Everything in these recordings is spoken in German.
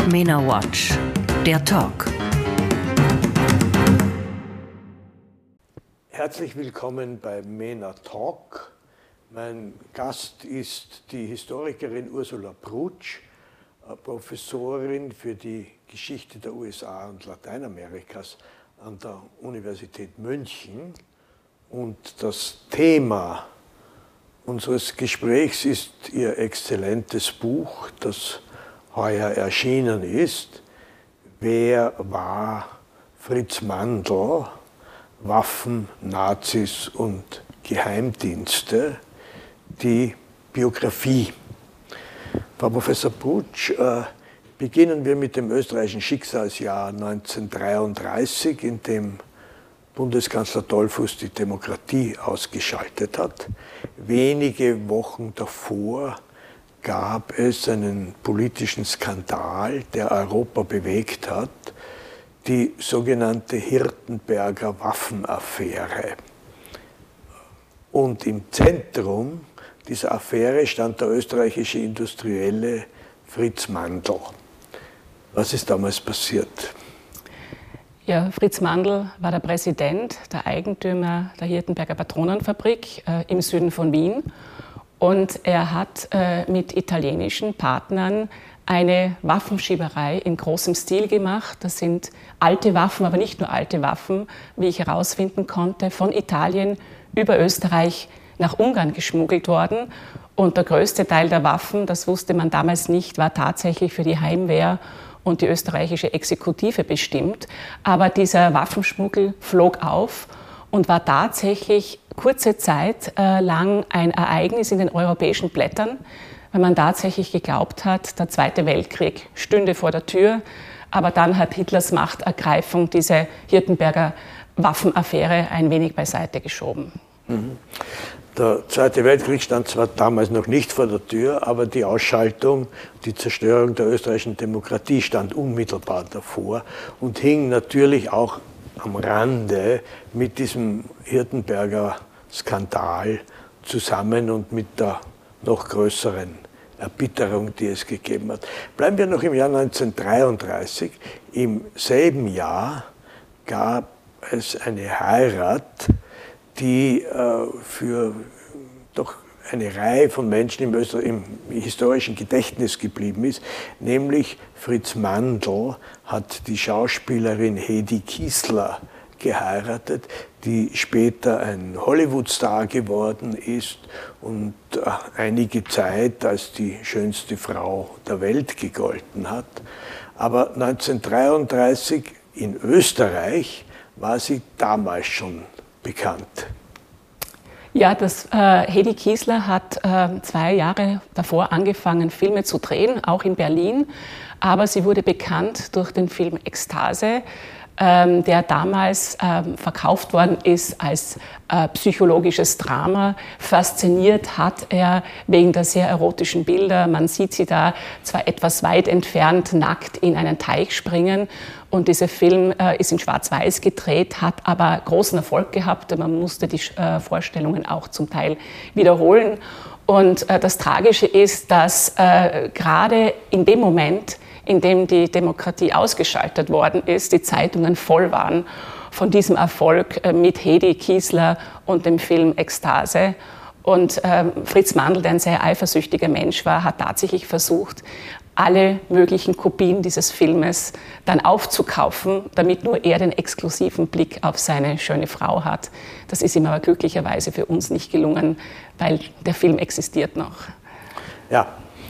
MENA Watch, der Talk. Herzlich willkommen bei MENA Talk. Mein Gast ist die Historikerin Ursula Brutsch, Professorin für die Geschichte der USA und Lateinamerikas an der Universität München. Und das Thema unseres Gesprächs ist ihr exzellentes Buch, das heuer erschienen ist. Wer war Fritz Mandl? Waffen, Nazis und Geheimdienste, die Biografie. Frau Professor Brutsch, beginnen wir mit dem österreichischen Schicksalsjahr 1933, in dem Bundeskanzler Dollfuß die Demokratie ausgeschaltet hat. Wenige Wochen davor gab es einen politischen Skandal, der Europa bewegt hat, die sogenannte Hirtenberger Waffenaffäre. Und im Zentrum dieser Affäre stand der österreichische Industrielle Fritz Mandl. Was ist damals passiert? Ja, Fritz Mandl war der Präsident, der Eigentümer der Hirtenberger Patronenfabrik im Süden von Wien. Und er hat mit italienischen Partnern eine Waffenschieberei in großem Stil gemacht. Das sind alte Waffen, aber nicht nur alte Waffen, wie ich herausfinden konnte, von Italien über Österreich nach Ungarn geschmuggelt worden. Und der größte Teil der Waffen, das wusste man damals nicht, war tatsächlich für die Heimwehr und die österreichische Exekutive bestimmt. Aber dieser Waffenschmuggel flog auf und war tatsächlich kurze Zeit lang ein Ereignis in den europäischen Blättern, weil man tatsächlich geglaubt hat, der Zweite Weltkrieg stünde vor der Tür. Aber dann hat Hitlers Machtergreifung diese Hirtenberger Waffenaffäre ein wenig beiseite geschoben. Der Zweite Weltkrieg stand zwar damals noch nicht vor der Tür, aber die Ausschaltung, die Zerstörung der österreichischen Demokratie stand unmittelbar davor und hing natürlich auch am Rande mit diesem Hirtenberger Skandal zusammen und mit der noch größeren Erbitterung, die es gegeben hat. Bleiben wir noch im Jahr 1933. Im selben Jahr gab es eine Heirat, die für doch eine Reihe von Menschen im historischen Gedächtnis geblieben ist, nämlich Fritz Mandl hat die Schauspielerin Hedi Kiesler geheiratet, die später ein Hollywood-Star geworden ist und einige Zeit als die schönste Frau der Welt gegolten hat. Aber 1933 in Österreich war sie damals schon bekannt. Ja, Hedi Kiesler hat 2 Jahre davor angefangen, Filme zu drehen, auch in Berlin. Aber sie wurde bekannt durch den Film Ekstase, der damals verkauft worden ist als psychologisches Drama. Fasziniert hat er wegen der sehr erotischen Bilder. Man sieht sie da zwar etwas weit entfernt nackt in einen Teich springen. Und dieser Film ist in Schwarz-Weiß gedreht, hat aber großen Erfolg gehabt. Man musste die Vorstellungen auch zum Teil wiederholen. Und das Tragische ist, dass gerade in dem Moment, in dem die Demokratie ausgeschaltet worden ist, die Zeitungen voll waren von diesem Erfolg mit Hedi Kiesler und dem Film Ekstase. Und Fritz Mandl, der ein sehr eifersüchtiger Mensch war, hat tatsächlich versucht, alle möglichen Kopien dieses Filmes dann aufzukaufen, damit nur er den exklusiven Blick auf seine schöne Frau hat. Das ist ihm aber glücklicherweise für uns nicht gelungen, weil der Film existiert noch. Ja,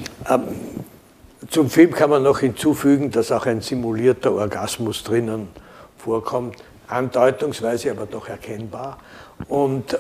zum Film kann man noch hinzufügen, dass auch ein simulierter Orgasmus drinnen vorkommt, andeutungsweise, aber doch erkennbar. Und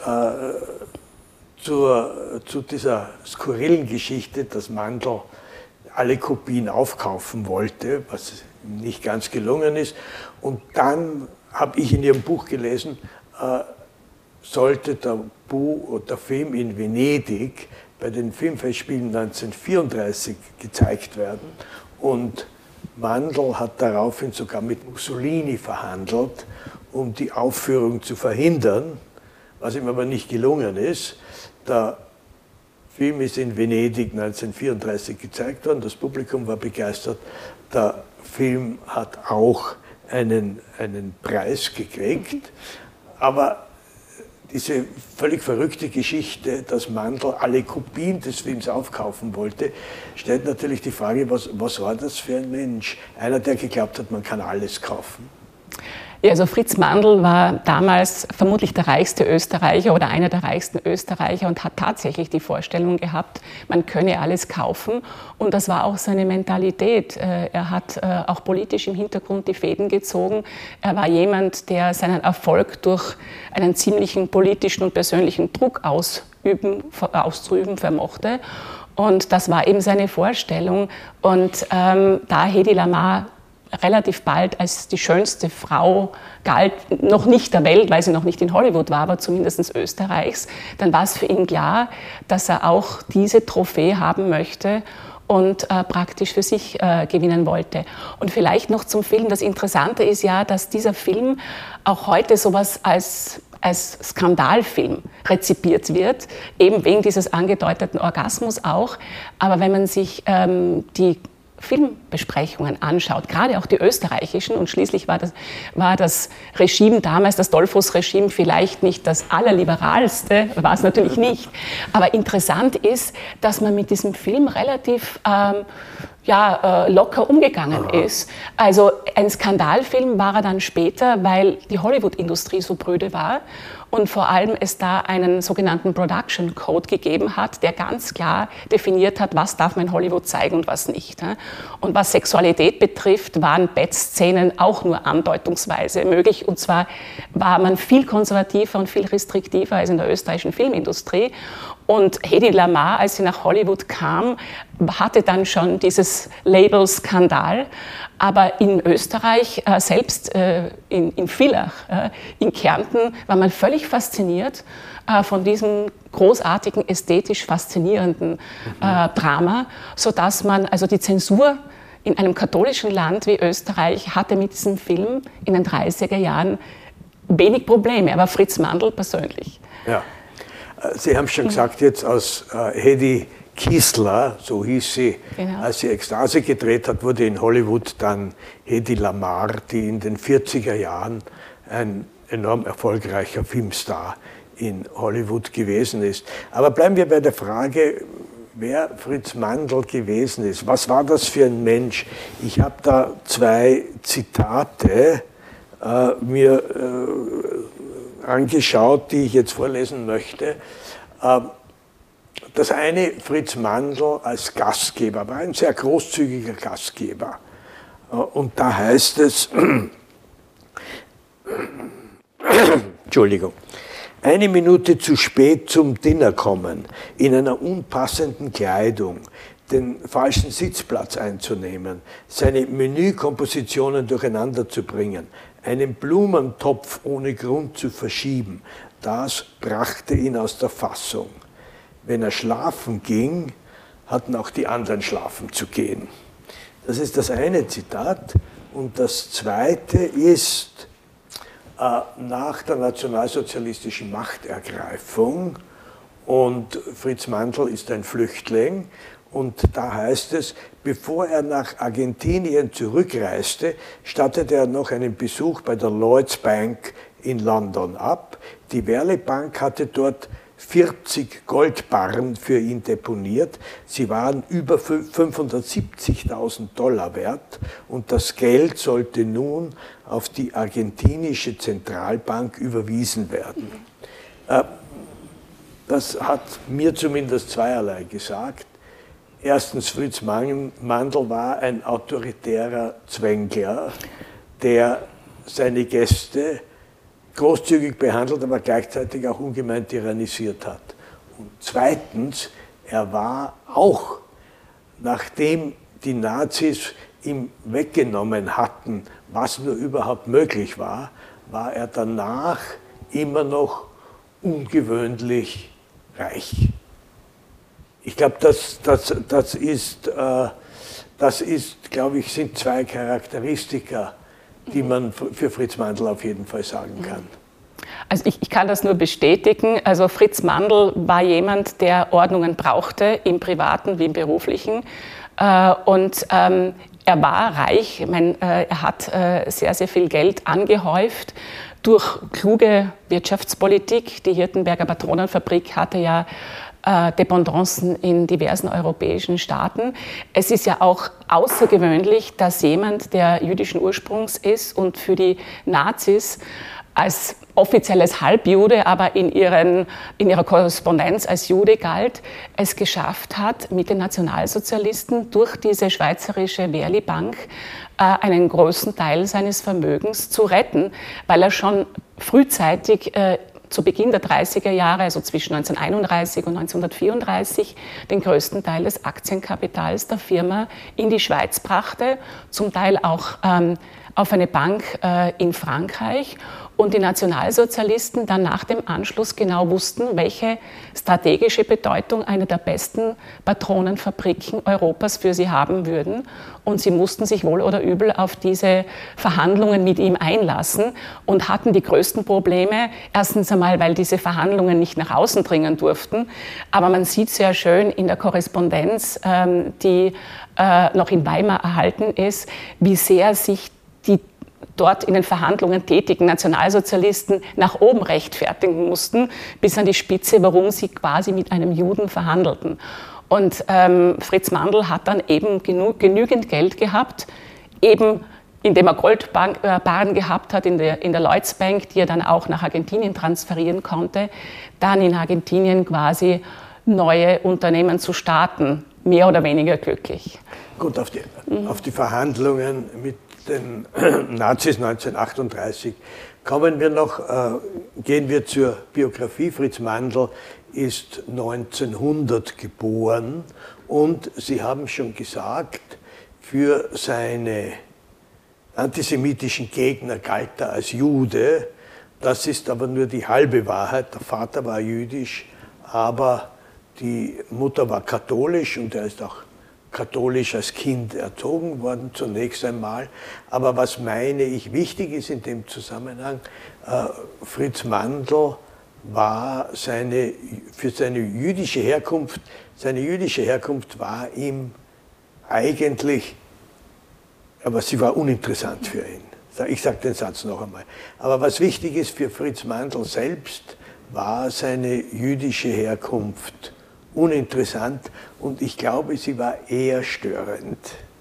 zu dieser skurrilen Geschichte, dass Mandl alle Kopien aufkaufen wollte, was nicht ganz gelungen ist. Und dann habe ich in Ihrem Buch gelesen, sollte der Film in Venedig bei den Filmfestspielen 1934 gezeigt werden. Und Mandl hat daraufhin sogar mit Mussolini verhandelt, um die Aufführung zu verhindern, was ihm aber nicht gelungen ist. Der Film ist in Venedig 1934 gezeigt worden, das Publikum war begeistert. Der Film hat auch einen Preis gekriegt, aber diese völlig verrückte Geschichte, dass Mandl alle Kopien des Films aufkaufen wollte, stellt natürlich die Frage, was war das für ein Mensch? Einer, der geglaubt hat, man kann alles kaufen. Ja, also Fritz Mandl war damals vermutlich der reichste Österreicher oder einer der reichsten Österreicher und hat tatsächlich die Vorstellung gehabt, man könne alles kaufen. Und das war auch seine Mentalität. Er hat auch politisch im Hintergrund die Fäden gezogen. Er war jemand, der seinen Erfolg durch einen ziemlichen politischen und persönlichen Druck auszuüben vermochte. Und das war eben seine Vorstellung. Und da Hedy Lamarr relativ bald als die schönste Frau galt, noch nicht der Welt, weil sie noch nicht in Hollywood war, aber zumindest Österreichs, dann war es für ihn klar, dass er auch diese Trophäe haben möchte und praktisch für sich gewinnen wollte. Und vielleicht noch zum Film, das Interessante ist ja, dass dieser Film auch heute sowas als Skandalfilm rezipiert wird, eben wegen dieses angedeuteten Orgasmus auch. Aber wenn man sich die Filmbesprechungen anschaut, gerade auch die österreichischen, und schließlich war das Regime damals, das Dollfuß-Regime, vielleicht nicht das allerliberalste, war es natürlich nicht. Aber interessant ist, dass man mit diesem Film relativ locker umgegangen ist. Also ein Skandalfilm war er dann später, weil die Hollywood-Industrie so bröde war und vor allem es da einen sogenannten Production Code gegeben hat, der ganz klar definiert hat, was darf man in Hollywood zeigen und was nicht. Und was Sexualität betrifft, waren Bettszenen auch nur andeutungsweise möglich. Und zwar war man viel konservativer und viel restriktiver als in der österreichischen Filmindustrie. Und Hedy Lamarr, als sie nach Hollywood kam, hatte dann schon dieses Label Skandal. Aber in Österreich, selbst in Villach, in Kärnten, war man völlig fasziniert von diesem großartigen, ästhetisch faszinierenden Drama, sodass man, also die Zensur in einem katholischen Land wie Österreich hatte mit diesem Film in den 30er Jahren wenig Probleme, aber Fritz Mandl persönlich. Ja. Sie haben schon gesagt, jetzt aus Hedy Kiesler, so hieß sie, genau. Als sie Ekstase gedreht hat, wurde in Hollywood dann Hedy Lamarr, die in den 40er Jahren ein enorm erfolgreicher Filmstar in Hollywood gewesen ist. Aber bleiben wir bei der Frage, wer Fritz Mandl gewesen ist. Was war das für ein Mensch? Ich habe da zwei Zitate mir angeschaut, die ich jetzt vorlesen möchte. Das eine, Fritz Mandl als Gastgeber, war ein sehr großzügiger Gastgeber. Und da heißt es, Entschuldigung, 1 Minute zu spät zum Dinner kommen, in einer unpassenden Kleidung, den falschen Sitzplatz einzunehmen, seine Menükompositionen durcheinander zu bringen, einen Blumentopf ohne Grund zu verschieben, das brachte ihn aus der Fassung. Wenn er schlafen ging, hatten auch die anderen schlafen zu gehen. Das ist das eine Zitat. Und das zweite ist, nach der nationalsozialistischen Machtergreifung, und Fritz Mandl ist ein Flüchtling, und da heißt es, bevor er nach Argentinien zurückreiste, stattete er noch einen Besuch bei der Lloyds Bank in London ab. Die Werle Bank hatte dort 40 Goldbarren für ihn deponiert. Sie waren über 570.000 $570.000 wert und das Geld sollte nun auf die argentinische Zentralbank überwiesen werden. Das hat mir zumindest zweierlei gesagt. Erstens, Fritz Mandl war ein autoritärer Zwängler, der seine Gäste großzügig behandelt, aber gleichzeitig auch ungemein tyrannisiert hat. Und zweitens, er war auch, nachdem die Nazis ihm weggenommen hatten, was nur überhaupt möglich war, war er danach immer noch ungewöhnlich reich. Ich glaube, das ist, glaube ich, sind zwei Charakteristika, die man für Fritz Mandl auf jeden Fall sagen kann. Also ich kann das nur bestätigen. Also Fritz Mandl war jemand, der Ordnungen brauchte, im Privaten wie im Beruflichen. Und er war reich. Ich meine, er hat sehr, sehr viel Geld angehäuft durch kluge Wirtschaftspolitik. Die Hirtenberger Patronenfabrik hatte ja Dependancen in diversen europäischen Staaten. Es ist ja auch außergewöhnlich, dass jemand, der jüdischen Ursprungs ist und für die Nazis als offizielles Halbjude, aber in ihrer Korrespondenz als Jude galt, es geschafft hat, mit den Nationalsozialisten durch diese schweizerische Verli-Bank einen großen Teil seines Vermögens zu retten, weil er schon frühzeitig zu Beginn der 30er Jahre, also zwischen 1931 und 1934, den größten Teil des Aktienkapitals der Firma in die Schweiz brachte, zum Teil auch auf eine Bank in Frankreich. Und die Nationalsozialisten dann nach dem Anschluss genau wussten, welche strategische Bedeutung eine der besten Patronenfabriken Europas für sie haben würden. Und sie mussten sich wohl oder übel auf diese Verhandlungen mit ihm einlassen und hatten die größten Probleme. Erstens einmal, weil diese Verhandlungen nicht nach außen dringen durften. Aber man sieht sehr schön in der Korrespondenz, die noch in Weimar erhalten ist, wie sehr sich die dort in den Verhandlungen tätigen Nationalsozialisten nach oben rechtfertigen mussten, bis an die Spitze, warum sie quasi mit einem Juden verhandelten. Und Fritz Mandl hat dann eben genügend Geld gehabt, eben indem er Goldbarren gehabt hat in der Lloyds Bank, die er dann auch nach Argentinien transferieren konnte, dann in Argentinien quasi neue Unternehmen zu starten, mehr oder weniger glücklich. Gut, auf die Verhandlungen mit den Nazis 1938 kommen wir noch, gehen wir zur Biografie. Fritz Mandl ist 1900 geboren und Sie haben schon gesagt, für seine antisemitischen Gegner galt er als Jude. Das ist aber nur die halbe Wahrheit. Der Vater war jüdisch, aber die Mutter war katholisch und er ist auch katholisch als Kind erzogen worden, zunächst einmal. Aber was meine ich wichtig ist in dem Zusammenhang, Fritz Mandl war für seine jüdische Herkunft war ihm eigentlich, aber sie war uninteressant für ihn. Ich sage den Satz noch einmal. Aber was wichtig ist für Fritz Mandl selbst, war seine jüdische Herkunft uninteressant und ich glaube, sie war eher störend.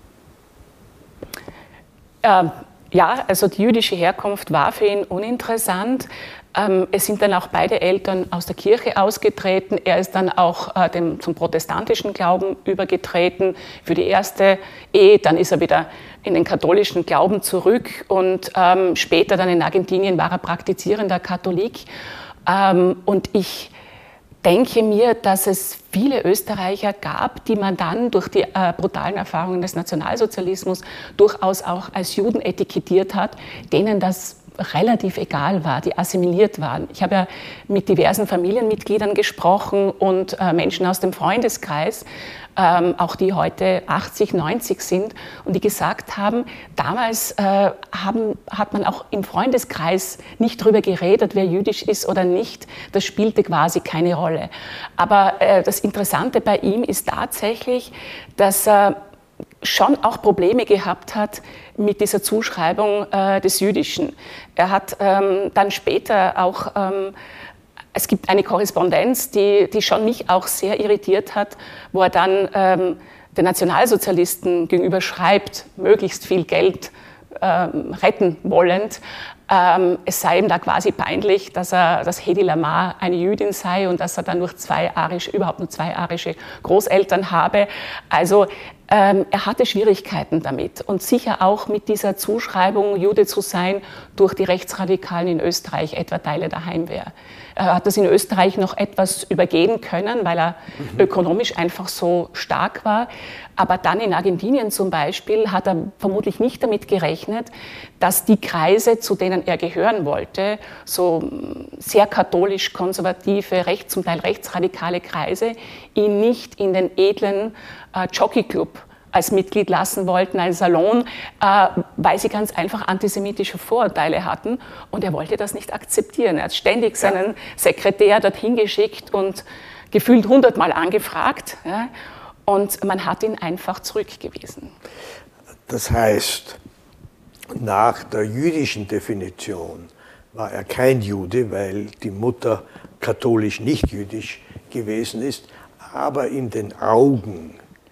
Ja, also die jüdische Herkunft war für ihn uninteressant. Es sind dann auch beide Eltern aus der Kirche ausgetreten. Er ist dann auch zum protestantischen Glauben übergetreten für die erste Ehe. Dann ist er wieder in den katholischen Glauben zurück und später dann in Argentinien war er praktizierender Katholik. Und ich denke mir, dass es viele Österreicher gab, die man dann durch die brutalen Erfahrungen des Nationalsozialismus durchaus auch als Juden etikettiert hat, denen das relativ egal war, die assimiliert waren. Ich habe ja mit diversen Familienmitgliedern gesprochen und Menschen aus dem Freundeskreis, auch die heute 80, 90 sind und die gesagt haben, damals hat man auch im Freundeskreis nicht darüber geredet, wer jüdisch ist oder nicht. Das spielte quasi keine Rolle. Aber das Interessante bei ihm ist tatsächlich, dass er schon auch Probleme gehabt hat mit dieser Zuschreibung des Jüdischen. Er hat dann später auch, es gibt eine Korrespondenz, die schon mich auch sehr irritiert hat, wo er dann den Nationalsozialisten gegenüber schreibt, möglichst viel Geld retten wollend. Es sei ihm da quasi peinlich, dass Hedi Lamar eine Jüdin sei und dass er dann überhaupt nur zwei arische Großeltern habe. Also er hatte Schwierigkeiten damit und sicher auch mit dieser Zuschreibung, Jude zu sein, durch die Rechtsradikalen in Österreich, etwa Teile der Heimwehr. Er hat das in Österreich noch etwas übergehen können, weil er ökonomisch einfach so stark war. Aber dann in Argentinien zum Beispiel hat er vermutlich nicht damit gerechnet, dass die Kreise, zu denen er gehören wollte, so sehr katholisch-konservative, zum Teil rechtsradikale Kreise, ihn nicht in den edlen Jockey-Club als Mitglied lassen wollten, einen Salon, weil sie ganz einfach antisemitische Vorurteile hatten. Und er wollte das nicht akzeptieren. Er hat ständig seinen Sekretär dorthin geschickt und gefühlt 100-mal angefragt. Ja, und man hat ihn einfach zurückgewiesen. Das heißt, nach der jüdischen Definition war er kein Jude, weil die Mutter katholisch nicht jüdisch gewesen ist, aber in den Augen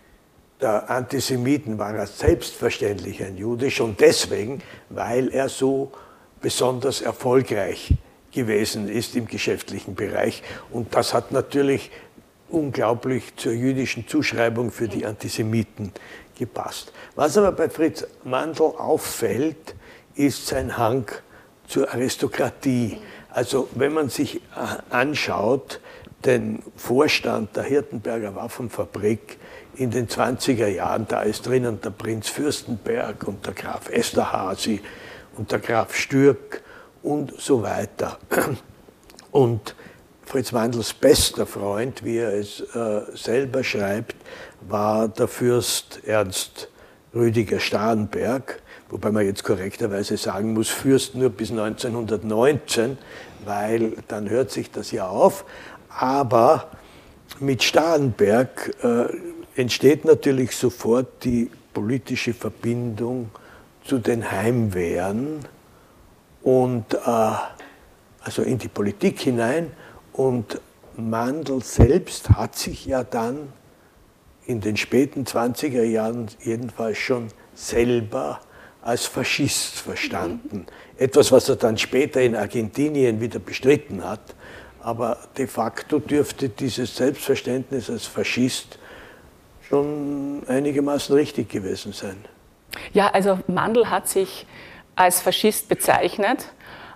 der Antisemiten war er selbstverständlich ein Jude, schon deswegen, weil er so besonders erfolgreich gewesen ist im geschäftlichen Bereich. Und das hat natürlich unglaublich zur jüdischen Zuschreibung für die Antisemiten gepasst. Was aber bei Fritz Mandl auffällt, ist sein Hang zur Aristokratie. Also wenn man sich anschaut, den Vorstand der Hirtenberger Waffenfabrik in den 20er Jahren, da ist drinnen der Prinz Fürstenberg und der Graf Esterházy und der Graf Stürk und so weiter. Und Fritz Mandls bester Freund, wie er es selber schreibt, war der Fürst Ernst Rüdiger Starnberg, wobei man jetzt korrekterweise sagen muss, Fürst nur bis 1919, weil dann hört sich das ja auf. Aber mit Starnberg entsteht natürlich sofort die politische Verbindung zu den Heimwehren und also in die Politik hinein. Und Mandl selbst hat sich ja dann in den späten 20er Jahren jedenfalls schon selber als Faschist verstanden. Etwas, was er dann später in Argentinien wieder bestritten hat. Aber de facto dürfte dieses Selbstverständnis als Faschist schon einigermaßen richtig gewesen sein. Ja, also Mandl hat sich als Faschist bezeichnet,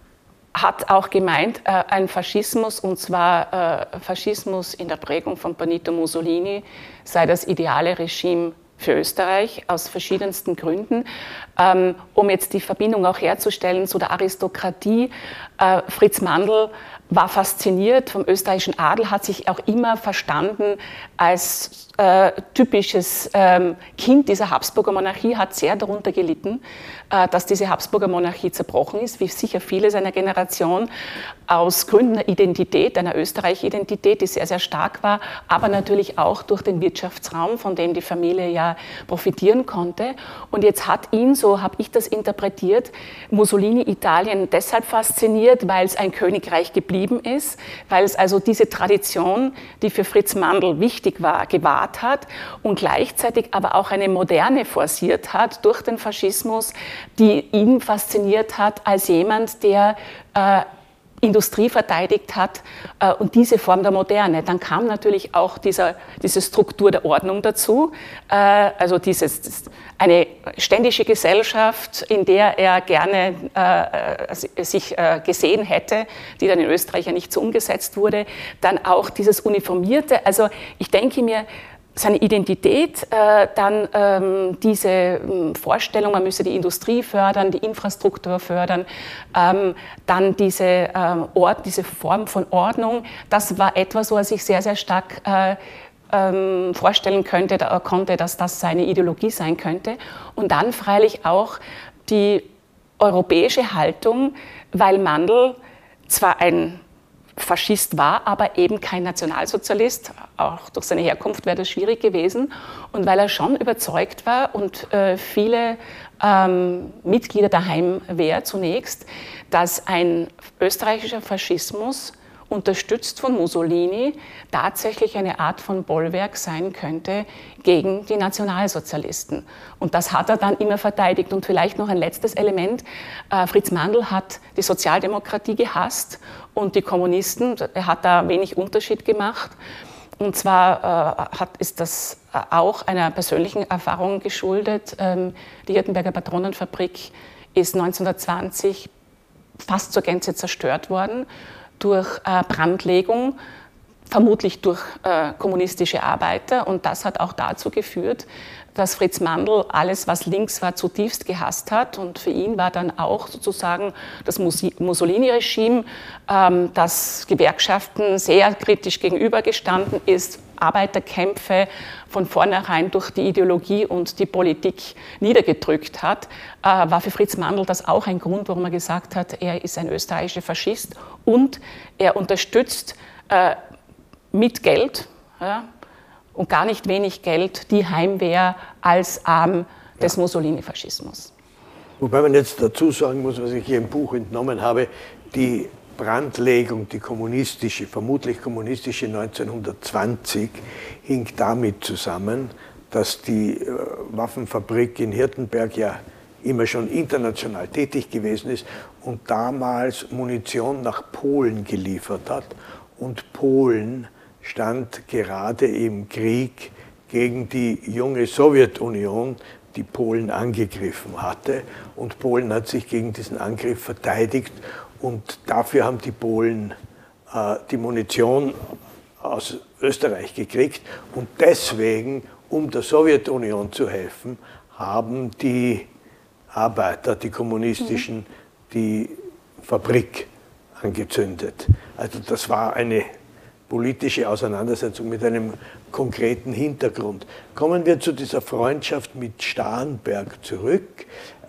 hat auch gemeint, ein Faschismus, und zwar Faschismus in der Prägung von Benito Mussolini, sei das ideale Regime für Österreich aus verschiedensten Gründen. Um jetzt die Verbindung auch herzustellen zu der Aristokratie, Fritz Mandl war fasziniert vom österreichischen Adel, hat sich auch immer verstanden als typisches Kind dieser Habsburger Monarchie, hat sehr darunter gelitten, dass diese Habsburger Monarchie zerbrochen ist, wie sicher viele seiner Generation, aus Gründen der Identität, einer Österreich-Identität, die sehr, sehr stark war, aber natürlich auch durch den Wirtschaftsraum, von dem die Familie ja profitieren konnte. Und jetzt hat ihn, so habe ich das interpretiert, Mussolini Italien deshalb fasziniert, weil es ein Königreich geblieben ist, weil es also diese Tradition, die für Fritz Mandl wichtig war, gewahrt hat und gleichzeitig aber auch eine Moderne forciert hat durch den Faschismus, die ihn fasziniert hat als jemand, der Industrie verteidigt hat und diese Form der Moderne. Dann kam natürlich auch diese Struktur der Ordnung dazu, also eine ständische Gesellschaft, in der er gerne sich gesehen hätte, die dann in Österreich ja nicht so umgesetzt wurde. Dann auch dieses Uniformierte, also ich denke mir, seine Identität, dann diese Vorstellung, man müsse die Industrie fördern, die Infrastruktur fördern, dann diese Form von Ordnung, das war etwas, wo er sich sehr, sehr stark vorstellen konnte, dass das seine Ideologie sein könnte. Und dann freilich auch die europäische Haltung, weil Mandl zwar ein Faschist war, aber eben kein Nationalsozialist. Auch durch seine Herkunft wäre das schwierig gewesen. Und weil er schon überzeugt war und viele Mitglieder der Heimwehr zunächst, dass ein österreichischer Faschismus unterstützt von Mussolini, tatsächlich eine Art von Bollwerk sein könnte gegen die Nationalsozialisten. Und das hat er dann immer verteidigt. Und vielleicht noch ein letztes Element. Fritz Mandl hat die Sozialdemokratie gehasst und die Kommunisten. Er hat da wenig Unterschied gemacht. Und zwar ist das auch einer persönlichen Erfahrung geschuldet. Die Hirtenberger Patronenfabrik ist 1920 fast zur Gänze zerstört worden durch Brandlegung, vermutlich durch kommunistische Arbeiter. Und das hat auch dazu geführt, dass Fritz Mandl alles, was links war, zutiefst gehasst hat. Und für ihn war dann auch sozusagen das Mussolini-Regime, das Gewerkschaften sehr kritisch gegenübergestanden ist, Arbeiterkämpfe von vornherein durch die Ideologie und die Politik niedergedrückt hat, war für Fritz Mandl das auch ein Grund, warum er gesagt hat, er ist ein österreichischer Faschist und er unterstützt mit Geld, ja, und gar nicht wenig Geld, die Heimwehr als Arm des Mussolini-Faschismus. Wobei man jetzt dazu sagen muss, was ich hier im Buch entnommen habe, die Brandlegung, die kommunistische, vermutlich kommunistische 1920, hing damit zusammen, dass die Waffenfabrik in Hirtenberg ja immer schon international tätig gewesen ist und damals Munition nach Polen geliefert hat. Und Polen stand gerade im Krieg gegen die junge Sowjetunion, die Polen angegriffen hatte. Und Polen hat sich gegen diesen Angriff verteidigt. Und dafür haben die Polen die Munition aus Österreich gekriegt. Und deswegen, um der Sowjetunion zu helfen, haben die Arbeiter, die kommunistischen, die Fabrik angezündet. Also das war eine politische Auseinandersetzung mit einem konkreten Hintergrund. Kommen wir zu dieser Freundschaft mit Starnberg zurück.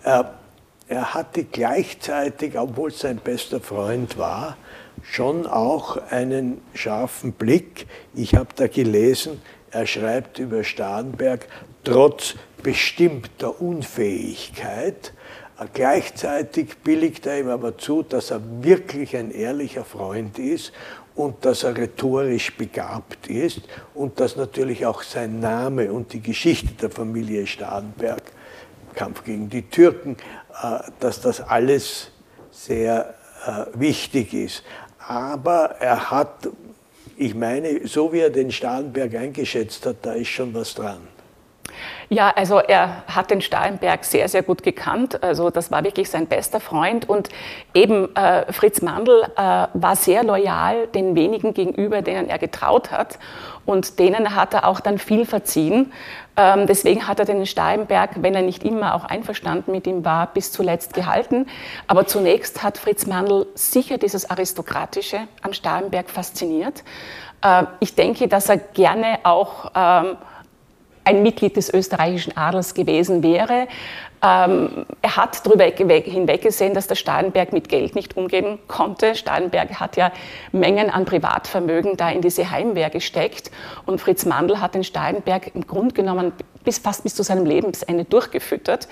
Er hatte gleichzeitig, obwohl es sein bester Freund war, schon auch einen scharfen Blick. Ich habe da gelesen, er schreibt über Starnberg, trotz bestimmter Unfähigkeit. Gleichzeitig billigt er ihm aber zu, dass er wirklich ein ehrlicher Freund ist und dass er rhetorisch begabt ist und dass natürlich auch sein Name und die Geschichte der Familie Starnberg, Kampf gegen die Türken, dass das alles sehr wichtig ist. Aber er hat, ich meine, so wie er den Starnberg eingeschätzt hat, da ist schon was dran. Ja, also er hat den Starnberg sehr, sehr gut gekannt. Also das war wirklich sein bester Freund. Und eben Fritz Mandl war sehr loyal den wenigen gegenüber, denen er getraut hat. Und denen hat er auch dann viel verziehen. Deswegen hat er den Starnberg, wenn er nicht immer auch einverstanden mit ihm war, bis zuletzt gehalten. Aber zunächst hat Fritz Mandl sicher dieses Aristokratische am Starnberg fasziniert. Ich denke, dass er gerne auch ein Mitglied des österreichischen Adels gewesen wäre. Er hat darüber hinweggesehen, dass der Starnberg mit Geld nicht umgehen konnte. Starnberg hat ja Mengen an Privatvermögen da in diese Heimwehr gesteckt. Und Fritz Mandl hat den Starnberg im Grunde genommen fast bis zu seinem Lebensende durchgefüttert.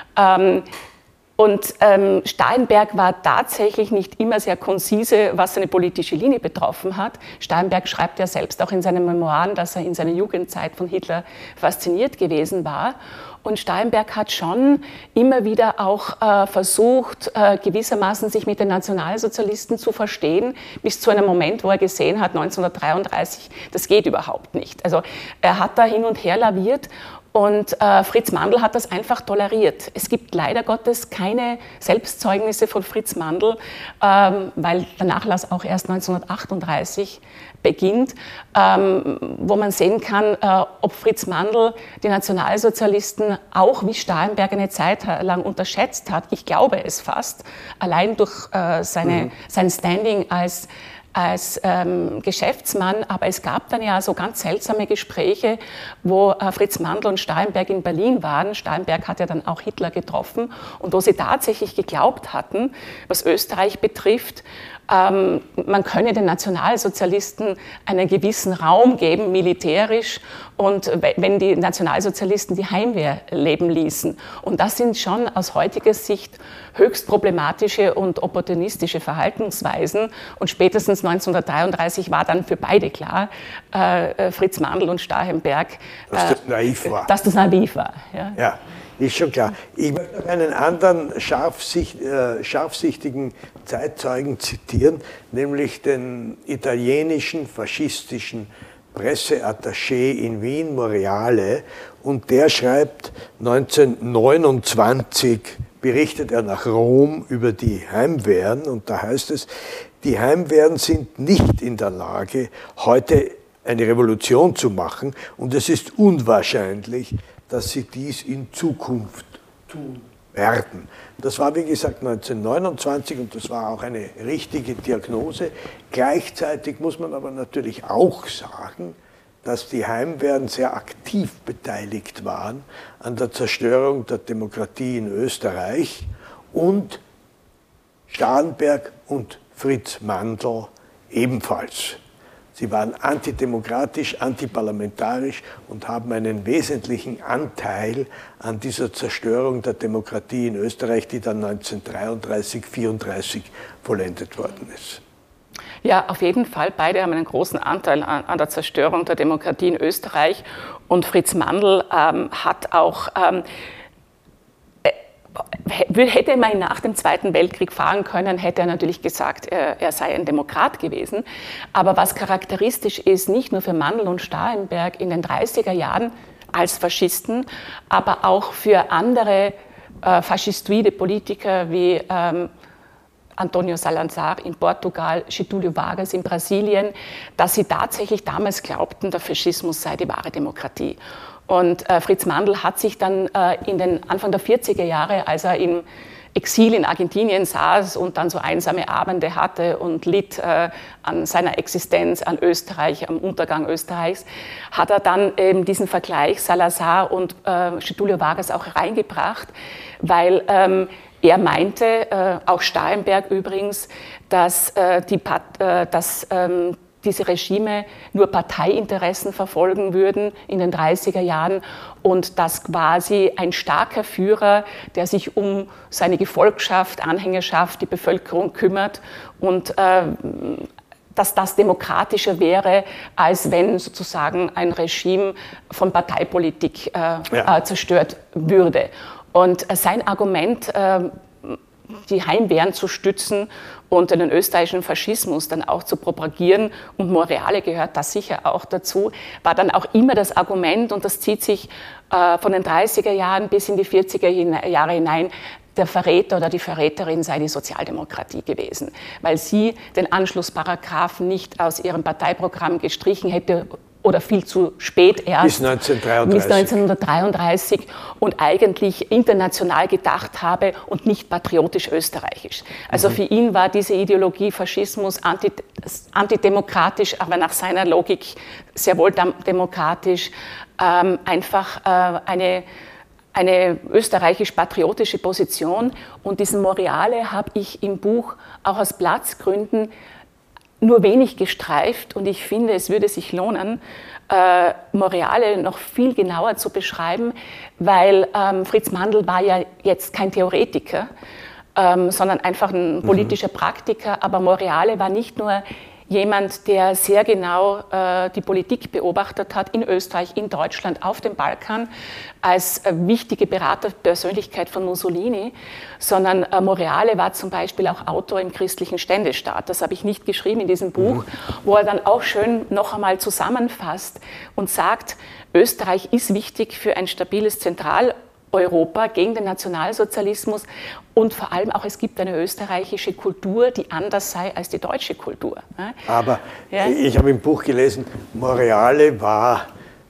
Und Starnberg war tatsächlich nicht immer sehr konzise, was seine politische Linie betroffen hat. Starnberg schreibt ja selbst auch in seinen Memoiren, dass er in seiner Jugendzeit von Hitler fasziniert gewesen war. Und Starnberg hat schon immer wieder auch versucht, gewissermaßen sich mit den Nationalsozialisten zu verstehen, bis zu einem Moment, wo er gesehen hat, 1933, das geht überhaupt nicht. Also er hat da hin und her laviert. Und Fritz Mandl hat das einfach toleriert. Es gibt leider Gottes keine Selbstzeugnisse von Fritz Mandl, weil der Nachlass auch erst 1938 beginnt, wo man sehen kann, ob Fritz Mandl die Nationalsozialisten auch wie Starnberg eine Zeit lang unterschätzt hat. Ich glaube es fast, allein durch sein Standing als Geschäftsmann, aber es gab dann ja so ganz seltsame Gespräche, wo Fritz Mandl und Starnberg in Berlin waren. Starnberg hat ja dann auch Hitler getroffen und wo sie tatsächlich geglaubt hatten, was Österreich betrifft, man könne den Nationalsozialisten einen gewissen Raum geben, militärisch, und wenn die Nationalsozialisten die Heimwehr leben ließen. Und das sind schon aus heutiger Sicht höchst problematische und opportunistische Verhaltensweisen. Und spätestens 1933 war dann für beide klar, Fritz Mandl und Starnberg, dass das naiv war. Dass das naiv war. Ja. Ja. Ist schon klar. Ich möchte noch einen anderen scharfsichtigen Zeitzeugen zitieren, nämlich den italienischen faschistischen Presseattaché in Wien, Morreale. Und der schreibt, 1929 berichtet er nach Rom über die Heimwehren. Und da heißt es, die Heimwehren sind nicht in der Lage, heute eine Revolution zu machen. Und es ist unwahrscheinlich, dass sie dies in Zukunft tun werden. Das war, wie gesagt, 1929 und das war auch eine richtige Diagnose. Gleichzeitig muss man aber natürlich auch sagen, dass die Heimwehren sehr aktiv beteiligt waren an der Zerstörung der Demokratie in Österreich und Starnberg und Fritz Mandl ebenfalls. Sie waren antidemokratisch, antiparlamentarisch und haben einen wesentlichen Anteil an dieser Zerstörung der Demokratie in Österreich, die dann 1933, 1934 vollendet worden ist. Ja, auf jeden Fall. Beide haben einen großen Anteil an der Zerstörung der Demokratie in Österreich. Und Fritz Mandl hat auch, hätte man ihn nach dem Zweiten Weltkrieg fragen können, hätte er natürlich gesagt, er sei ein Demokrat gewesen. Aber was charakteristisch ist, nicht nur für Mandl und Starhemberg in den 30er Jahren als Faschisten, aber auch für andere faschistoide Politiker wie António Salazar in Portugal, Getúlio Vargas in Brasilien, dass sie tatsächlich damals glaubten, der Faschismus sei die wahre Demokratie. Und Fritz Mandl hat sich dann in den Anfang der 40er Jahre, als er im Exil in Argentinien saß und dann so einsame Abende hatte und litt an seiner Existenz, an Österreich, am Untergang Österreichs, hat er dann eben diesen Vergleich Salazar und Getúlio Vargas auch reingebracht, weil er meinte, auch Starhemberg übrigens, dass diese Regime nur Parteiinteressen verfolgen würden in den 30er Jahren und dass quasi ein starker Führer, der sich um seine Gefolgschaft, Anhängerschaft, die Bevölkerung kümmert und dass das demokratischer wäre, als wenn sozusagen ein Regime von Parteipolitik zerstört würde. Und sein Argument, die Heimwehren zu stützen und den österreichischen Faschismus dann auch zu propagieren, und Moreale gehört da sicher auch dazu, war dann auch immer das Argument, und das zieht sich von den 30er Jahren bis in die 40er Jahre hinein, der Verräter oder die Verräterin sei die Sozialdemokratie gewesen, weil sie den Anschlussparagraphen nicht aus ihrem Parteiprogramm gestrichen hätte oder viel zu spät erst. Bis 1933 und eigentlich international gedacht habe und nicht patriotisch österreichisch. Also für ihn war diese Ideologie Faschismus antidemokratisch, aber nach seiner Logik sehr wohl demokratisch, einfach eine österreichisch-patriotische Position. Und diesen Moreale habe ich im Buch auch aus Platzgründen nur wenig gestreift, und ich finde, es würde sich lohnen, Moreale noch viel genauer zu beschreiben, weil Fritz Mandl war ja jetzt kein Theoretiker, sondern einfach ein politischer Praktiker, aber Moreale war nicht nur jemand, der sehr genau die Politik beobachtet hat in Österreich, in Deutschland, auf dem Balkan, als wichtige Beraterpersönlichkeit von Mussolini, sondern Moreale war zum Beispiel auch Autor im christlichen Ständestaat. Das habe ich nicht geschrieben in diesem Buch, wo er dann auch schön noch einmal zusammenfasst und sagt, Österreich ist wichtig für ein stabiles Zentraleuropa gegen den Nationalsozialismus und vor allem auch, es gibt eine österreichische Kultur, die anders sei als die deutsche Kultur. Aber ich habe im Buch gelesen, Moreale war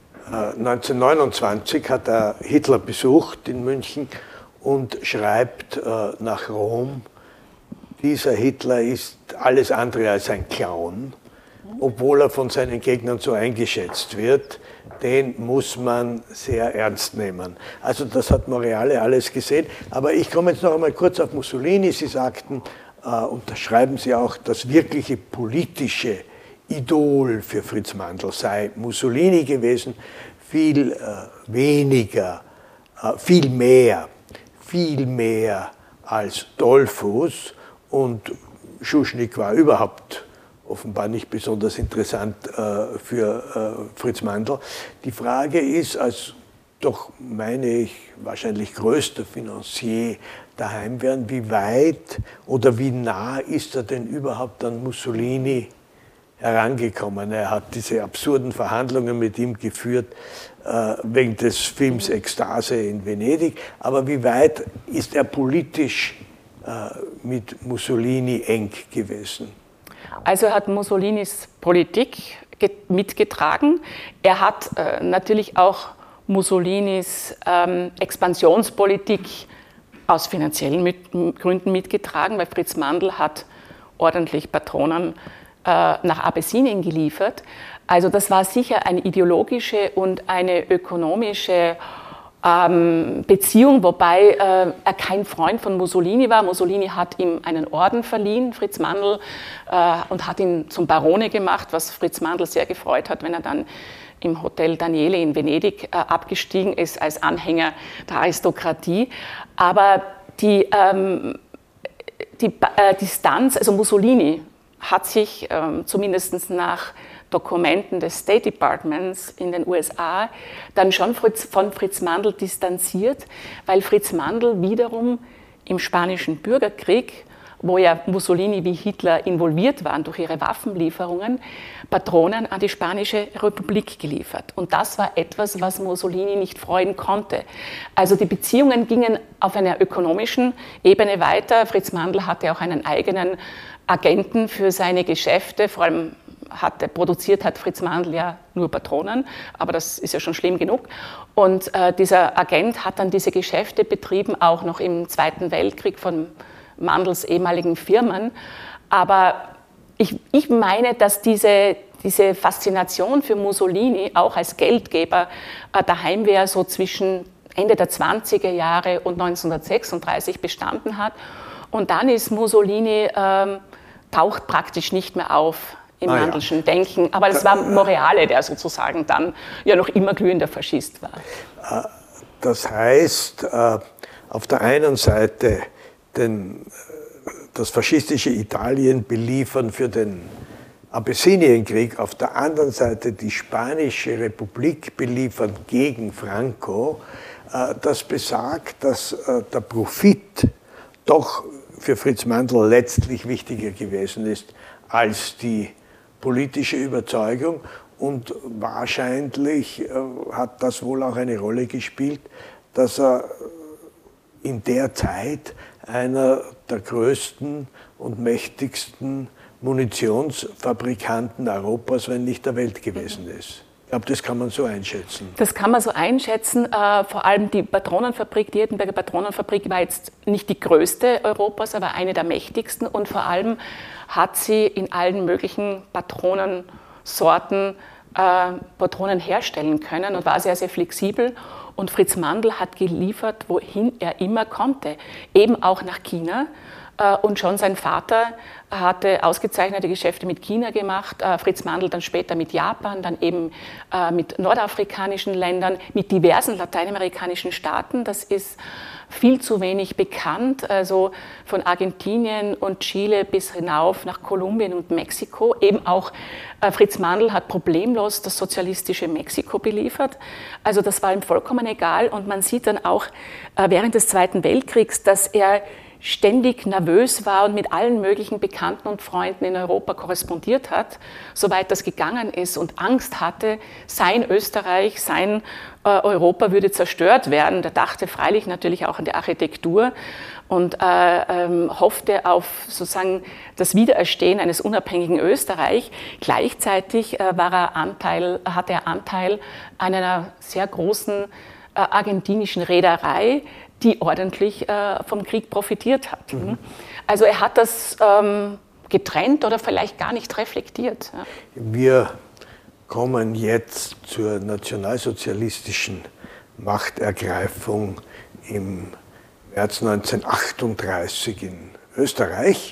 1929, hat er Hitler besucht in München und schreibt nach Rom, dieser Hitler ist alles andere als ein Clown, obwohl er von seinen Gegnern so eingeschätzt wird. Den muss man sehr ernst nehmen. Also das hat Moreale alles gesehen. Aber ich komme jetzt noch einmal kurz auf Mussolini. Sie sagten, und das schreiben Sie auch, das wirkliche politische Idol für Fritz Mandl sei Mussolini gewesen. Viel weniger, viel mehr als Dollfuß. Und Schuschnigg war überhaupt offenbar nicht besonders interessant für Fritz Mandl. Die Frage ist, als doch, meine ich, wahrscheinlich größter Finanzier der Heimwehren, wie weit oder wie nah ist er denn überhaupt an Mussolini herangekommen? Er hat diese absurden Verhandlungen mit ihm geführt wegen des Films Ekstase in Venedig. Aber wie weit ist er politisch mit Mussolini eng gewesen? Also er hat Mussolinis Politik mitgetragen. Er hat natürlich auch Mussolinis Expansionspolitik aus finanziellen Gründen mitgetragen, weil Fritz Mandl hat ordentlich Patronen nach Abessinien geliefert. Also das war sicher eine ideologische und eine ökonomische Beziehung, wobei er kein Freund von Mussolini war. Mussolini hat ihm einen Orden verliehen, Fritz Mandl, und hat ihn zum Barone gemacht, was Fritz Mandl sehr gefreut hat, wenn er dann im Hotel Daniele in Venedig abgestiegen ist als Anhänger der Aristokratie. Aber die Distanz, also Mussolini hat sich zumindest nach Dokumenten des State Departments in den USA dann schon von Fritz Mandl distanziert, weil Fritz Mandl wiederum im Spanischen Bürgerkrieg, wo ja Mussolini wie Hitler involviert waren durch ihre Waffenlieferungen, Patronen an die Spanische Republik geliefert. Und das war etwas, was Mussolini nicht freuen konnte. Also die Beziehungen gingen auf einer ökonomischen Ebene weiter. Fritz Mandl hatte auch einen eigenen Agenten für seine Geschäfte, vor allem produziert hat Fritz Mandl ja nur Patronen, aber das ist ja schon schlimm genug. Und dieser Agent hat dann diese Geschäfte betrieben, auch noch im Zweiten Weltkrieg von Mandls ehemaligen Firmen. Aber ich meine, dass diese Faszination für Mussolini auch als Geldgeber der Heimwehr so zwischen Ende der 20er Jahre und 1936 bestanden hat. Und dann ist Mussolini, taucht praktisch nicht mehr auf im Mandlschen Denken. Aber das war Moreale, der sozusagen dann ja noch immer glühender Faschist war. Das heißt, auf der einen Seite das faschistische Italien beliefern für den Abessinienkrieg, auf der anderen Seite die Spanische Republik beliefern gegen Franco, das besagt, dass der Profit doch für Fritz Mandl letztlich wichtiger gewesen ist als die politische Überzeugung, und wahrscheinlich hat das wohl auch eine Rolle gespielt, dass er in der Zeit einer der größten und mächtigsten Munitionsfabrikanten Europas, wenn nicht der Welt gewesen ist. Ich glaube, das kann man so einschätzen. Das kann man so einschätzen. Vor allem die Patronenfabrik, die Edinburger Patronenfabrik, war jetzt nicht die größte Europas, aber eine der mächtigsten. Und vor allem hat sie in allen möglichen Patronensorten Patronen herstellen können und war sehr, sehr flexibel. Und Fritz Mandl hat geliefert, wohin er immer konnte, eben auch nach China. Und schon sein Vater hatte ausgezeichnete Geschäfte mit China gemacht, Fritz Mandl dann später mit Japan, dann eben mit nordafrikanischen Ländern, mit diversen lateinamerikanischen Staaten. Das ist viel zu wenig bekannt, also von Argentinien und Chile bis hinauf nach Kolumbien und Mexiko. Eben auch Fritz Mandl hat problemlos das sozialistische Mexiko beliefert. Also das war ihm vollkommen egal. Und man sieht dann auch während des Zweiten Weltkriegs, dass er ständig nervös war und mit allen möglichen Bekannten und Freunden in Europa korrespondiert hat, soweit das gegangen ist, und Angst hatte, sein Österreich, sein Europa würde zerstört werden. Der dachte freilich natürlich auch an die Architektur und hoffte auf sozusagen das Wiedererstehen eines unabhängigen Österreich. Gleichzeitig hatte er Anteil an einer sehr großen argentinischen Reederei, die ordentlich vom Krieg profitiert hat. Mhm. Also er hat das getrennt oder vielleicht gar nicht reflektiert. Ja. Wir kommen jetzt zur nationalsozialistischen Machtergreifung im März 1938 in Österreich.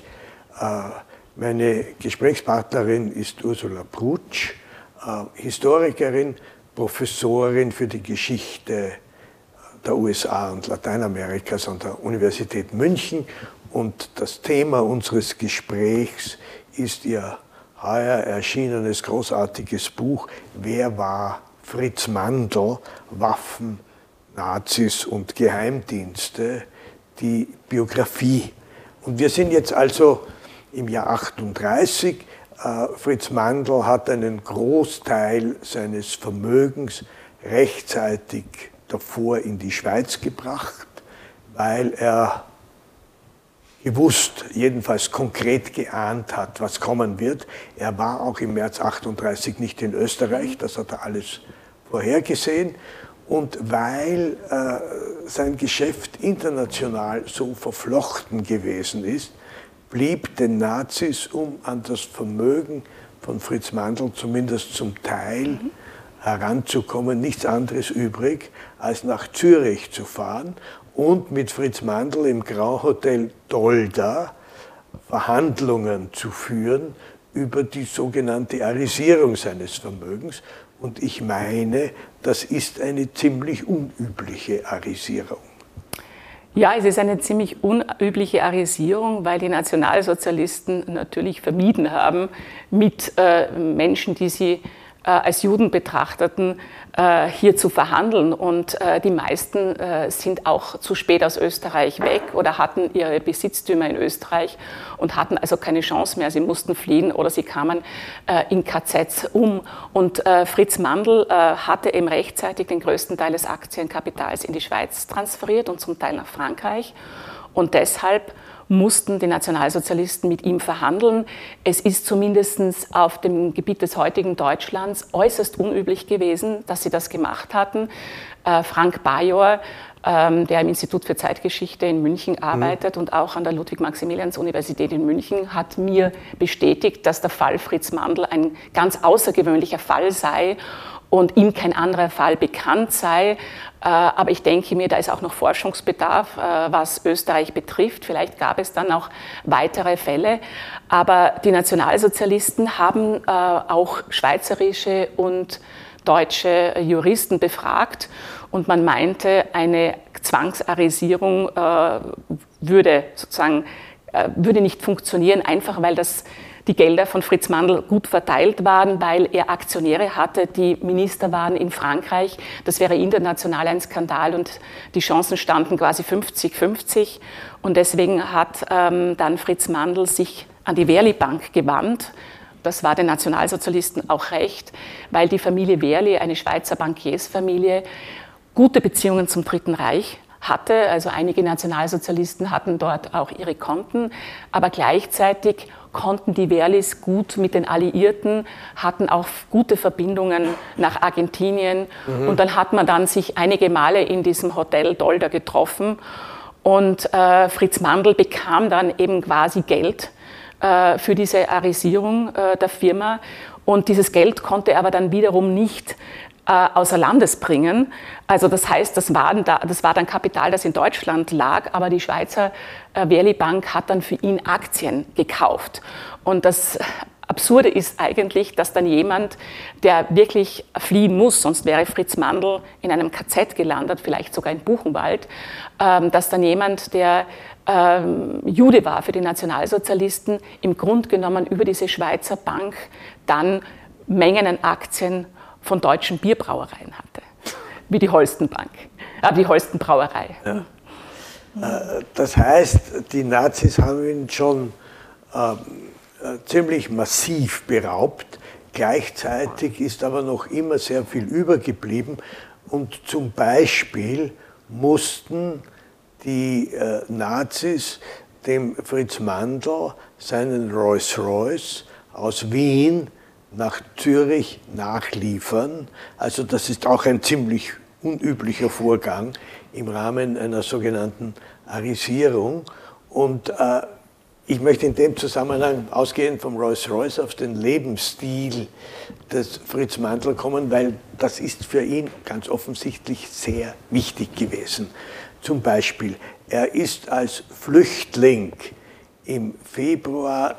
Meine Gesprächspartnerin ist Ursula Brutsch, Historikerin, Professorin für die Geschichte der USA und Lateinamerikas an der Universität München. Und das Thema unseres Gesprächs ist ihr heuer erschienenes großartiges Buch Wer war Fritz Mandl? Waffen, Nazis und Geheimdienste, die Biografie. Und wir sind jetzt also im Jahr 38. Fritz Mandl hat einen Großteil seines Vermögens rechtzeitig davor in die Schweiz gebracht, weil er gewusst, jedenfalls konkret geahnt hat, was kommen wird. Er war auch im März 38 nicht in Österreich, das hat er alles vorhergesehen. Und weil sein Geschäft international so verflochten gewesen ist, blieb den Nazis, um an das Vermögen von Fritz Mandl zumindest zum Teil heranzukommen, nichts anderes übrig, als nach Zürich zu fahren und mit Fritz Mandl im Grand Hotel Dolda Verhandlungen zu führen über die sogenannte Arisierung seines Vermögens. Und ich meine, das ist eine ziemlich unübliche Arisierung. Ja, es ist eine ziemlich unübliche Arisierung, weil die Nationalsozialisten natürlich vermieden haben, mit Menschen, die sie als Juden betrachteten, hier zu verhandeln. Und die meisten sind auch zu spät aus Österreich weg oder hatten ihre Besitztümer in Österreich und hatten also keine Chance mehr. Sie mussten fliehen oder sie kamen in KZs um. Und Fritz Mandl hatte eben rechtzeitig den größten Teil des Aktienkapitals in die Schweiz transferiert und zum Teil nach Frankreich. Und deshalb mussten die Nationalsozialisten mit ihm verhandeln. Es ist zumindest auf dem Gebiet des heutigen Deutschlands äußerst unüblich gewesen, dass sie das gemacht hatten. Frank Bajor, der im Institut für Zeitgeschichte in München arbeitet und auch an der Ludwig-Maximilians-Universität in München, hat mir bestätigt, dass der Fall Fritz Mandl ein ganz außergewöhnlicher Fall sei und ihm kein anderer Fall bekannt sei. Aber ich denke mir, da ist auch noch Forschungsbedarf, was Österreich betrifft. Vielleicht gab es dann auch weitere Fälle. Aber die Nationalsozialisten haben auch schweizerische und deutsche Juristen befragt. Und man meinte, eine Zwangsarisierung würde nicht funktionieren, einfach weil die Gelder von Fritz Mandl gut verteilt waren, weil er Aktionäre hatte, die Minister waren in Frankreich. Das wäre international ein Skandal und die Chancen standen quasi 50-50. Und deswegen hat dann Fritz Mandl sich an die Wehrli-Bank gewandt. Das war den Nationalsozialisten auch recht, weil die Familie Wehrli, eine Schweizer Bankiersfamilie, gute Beziehungen zum Dritten Reich hatte. Also einige Nationalsozialisten hatten dort auch ihre Konten, aber gleichzeitig konnten die Wehrlis gut mit den Alliierten, hatten auch gute Verbindungen nach Argentinien. Und dann hat man dann sich einige Male in diesem Hotel Dolda getroffen. Und Fritz Mandl bekam dann eben quasi Geld für diese Arisierung der Firma. Und dieses Geld konnte er aber dann wiederum nicht außer Landes bringen. Also das heißt, das war dann Kapital, das in Deutschland lag, aber die Schweizer Wehrli-Bank hat dann für ihn Aktien gekauft. Und das Absurde ist eigentlich, dass dann jemand, der wirklich fliehen muss, sonst wäre Fritz Mandl in einem KZ gelandet, vielleicht sogar in Buchenwald, dass dann jemand, der Jude war für die Nationalsozialisten, im Grunde genommen über diese Schweizer Bank dann Mengen an Aktien von deutschen Bierbrauereien hatte, wie die Holstenbank, die Holstenbrauerei. Ja. Das heißt, die Nazis haben ihn schon ziemlich massiv beraubt. Gleichzeitig ist aber noch immer sehr viel übergeblieben. Und zum Beispiel mussten die Nazis dem Fritz Mandl seinen Rolls-Royce aus Wien nach Zürich nachliefern. Also das ist auch ein ziemlich unüblicher Vorgang im Rahmen einer sogenannten Arisierung. Und ich möchte in dem Zusammenhang ausgehend vom Rolls-Royce auf den Lebensstil des Fritz Mandl kommen, weil das ist für ihn ganz offensichtlich sehr wichtig gewesen. Zum Beispiel, er ist als Flüchtling im Februar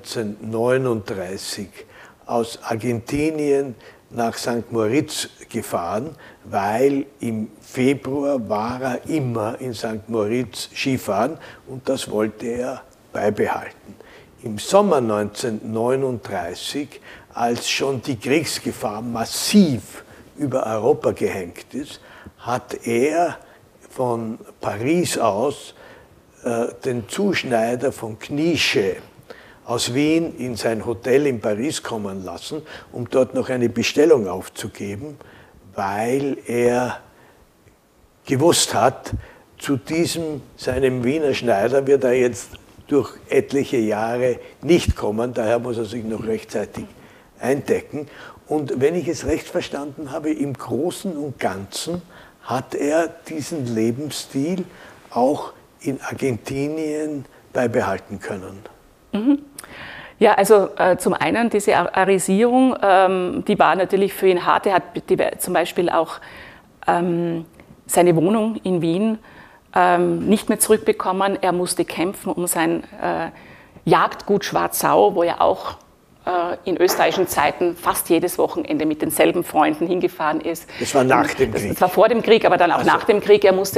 1939 aus Argentinien nach St. Moritz gefahren, weil im Februar war er immer in St. Moritz Skifahren und das wollte er beibehalten. Im Sommer 1939, als schon die Kriegsgefahr massiv über Europa gehängt ist, hat er von Paris aus den Zuschneider von Kniesche aus Wien in sein Hotel in Paris kommen lassen, um dort noch eine Bestellung aufzugeben, weil er gewusst hat, zu seinem Wiener Schneider wird er jetzt durch etliche Jahre nicht kommen, daher muss er sich noch rechtzeitig eindecken. Und wenn ich es recht verstanden habe, im Großen und Ganzen hat er diesen Lebensstil auch in Argentinien beibehalten können. Ja, also zum einen diese Arisierung, die war natürlich für ihn hart. Er hat zum Beispiel auch seine Wohnung in Wien nicht mehr zurückbekommen. Er musste kämpfen um sein Jagdgut Schwarzau, wo er auch in österreichischen Zeiten fast jedes Wochenende mit denselben Freunden hingefahren ist. Das war nach dem Krieg. Das war vor dem Krieg, aber dann auch nach dem Krieg. Er musste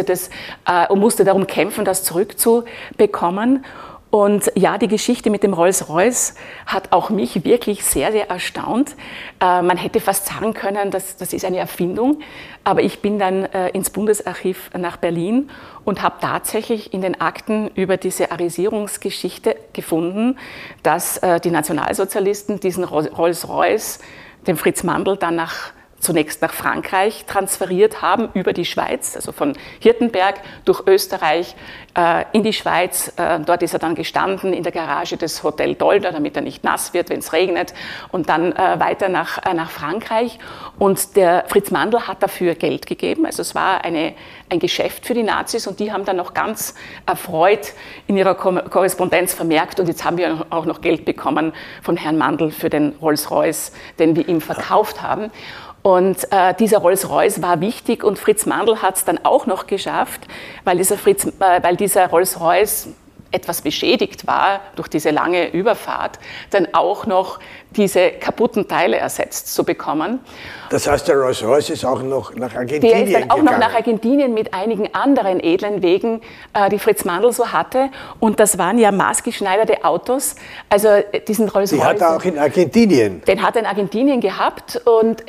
darum kämpfen, das zurückzubekommen. Und ja, die Geschichte mit dem Rolls-Royce hat auch mich wirklich sehr, sehr erstaunt. Man hätte fast sagen können, das ist eine Erfindung. Aber ich bin dann ins Bundesarchiv nach Berlin und habe tatsächlich in den Akten über diese Arisierungsgeschichte gefunden, dass die Nationalsozialisten diesen Rolls-Royce, dem Fritz Mandl, dann zunächst nach Frankreich transferiert haben, über die Schweiz, also von Hirtenberg durch Österreich in die Schweiz. Dort ist er dann gestanden in der Garage des Hotel Dolder, damit er nicht nass wird, wenn es regnet, und dann weiter nach Frankreich. Und der Fritz Mandl hat dafür Geld gegeben, also es war ein Geschäft für die Nazis, und die haben dann noch ganz erfreut in ihrer Korrespondenz vermerkt, und jetzt haben wir auch noch Geld bekommen von Herrn Mandl für den Rolls-Royce, den wir ihm verkauft haben. Und dieser Rolls-Royce war wichtig, und Fritz Mandl hat es dann auch noch geschafft, weil dieser Rolls-Royce etwas beschädigt war durch diese lange Überfahrt, dann auch noch diese kaputten Teile ersetzt zu bekommen. Das heißt, der Rolls-Royce ist auch noch nach Argentinien gegangen. Der ist dann auch gegangen. noch nach Argentinien mit einigen anderen edlen Wegen, die Fritz Mandl so hatte. Und das waren ja maßgeschneiderte Autos. Also diesen Rolls-Royce. Die hat er auch in Argentinien. Den hat er in Argentinien gehabt, und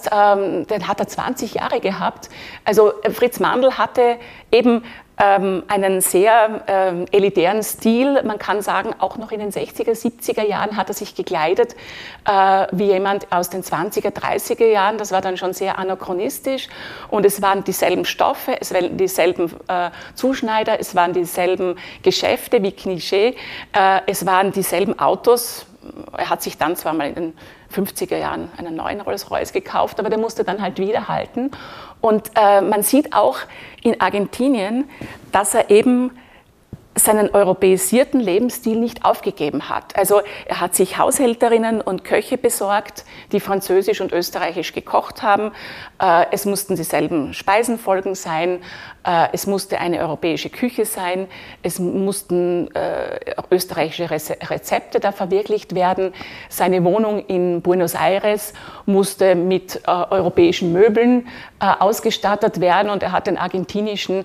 den hat er 20 Jahre gehabt. Also Fritz Mandl hatte eben einen sehr elitären Stil. Man kann sagen, auch noch in den 60er, 70er Jahren hat er sich gekleidet wie jemand aus den 20er, 30er Jahren. Das war dann schon sehr anachronistisch. Und es waren dieselben Stoffe, es waren dieselben Zuschneider, es waren dieselben Geschäfte wie Klischee, es waren dieselben Autos. Er hat sich dann zwar mal in den 50er Jahren einen neuen Rolls-Royce gekauft, aber der musste dann halt wieder halten. Und man sieht auch in Argentinien, dass er eben seinen europäisierten Lebensstil nicht aufgegeben hat. Also er hat sich Haushälterinnen und Köche besorgt, die französisch und österreichisch gekocht haben. Es mussten dieselben Speisenfolgen sein, es musste eine europäische Küche sein, es mussten österreichische Rezepte da verwirklicht werden. Seine Wohnung in Buenos Aires musste mit europäischen Möbeln ausgestattet werden, und er hat den argentinischen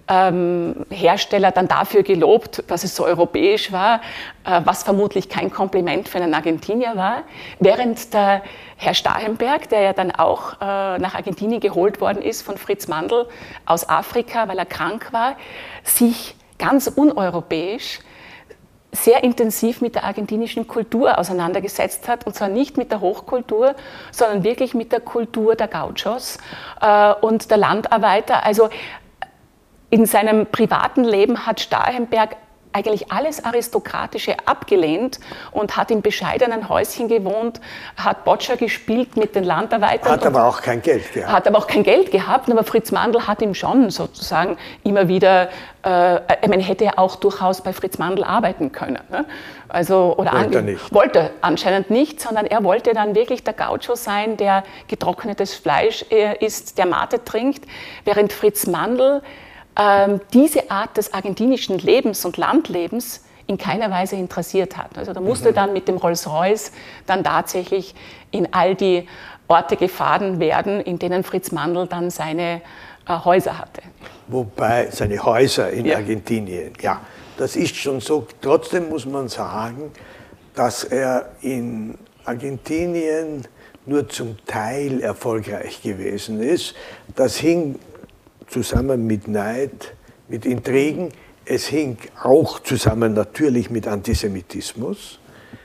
Hersteller dann dafür gelobt, dass es so europäisch war, was vermutlich kein Kompliment für einen Argentinier war, während der Herr Starhemberg, der ja dann auch nach Argentinien geholt worden ist von Fritz Mandl aus Afrika, weil er krank war, sich ganz uneuropäisch sehr intensiv mit der argentinischen Kultur auseinandergesetzt hat, und zwar nicht mit der Hochkultur, sondern wirklich mit der Kultur der Gauchos und der Landarbeiter. Also in seinem privaten Leben hat Starhemberg eigentlich alles Aristokratische abgelehnt und hat in bescheidenen Häuschen gewohnt, hat Boccia gespielt mit den Landarbeitern. Hat aber auch kein Geld gehabt. Hat aber auch kein Geld gehabt, aber Fritz Mandl hat ihm schon sozusagen immer wieder, man hätte ja auch durchaus bei Fritz Mandl arbeiten können. Ne? Also, wollte anscheinend nicht, sondern er wollte dann wirklich der Gaucho sein, der getrocknetes Fleisch isst, der Mate trinkt, während Fritz Mandl diese Art des argentinischen Lebens und Landlebens in keiner Weise interessiert hat. Also da musste dann mit dem Rolls-Royce dann tatsächlich in all die Orte gefahren werden, in denen Fritz Mandl dann seine Häuser hatte. Wobei seine Häuser in Argentinien, ja, das ist schon so. Trotzdem muss man sagen, dass er in Argentinien nur zum Teil erfolgreich gewesen ist. Das hing zusammen mit Neid, mit Intrigen. Es hing auch zusammen natürlich mit Antisemitismus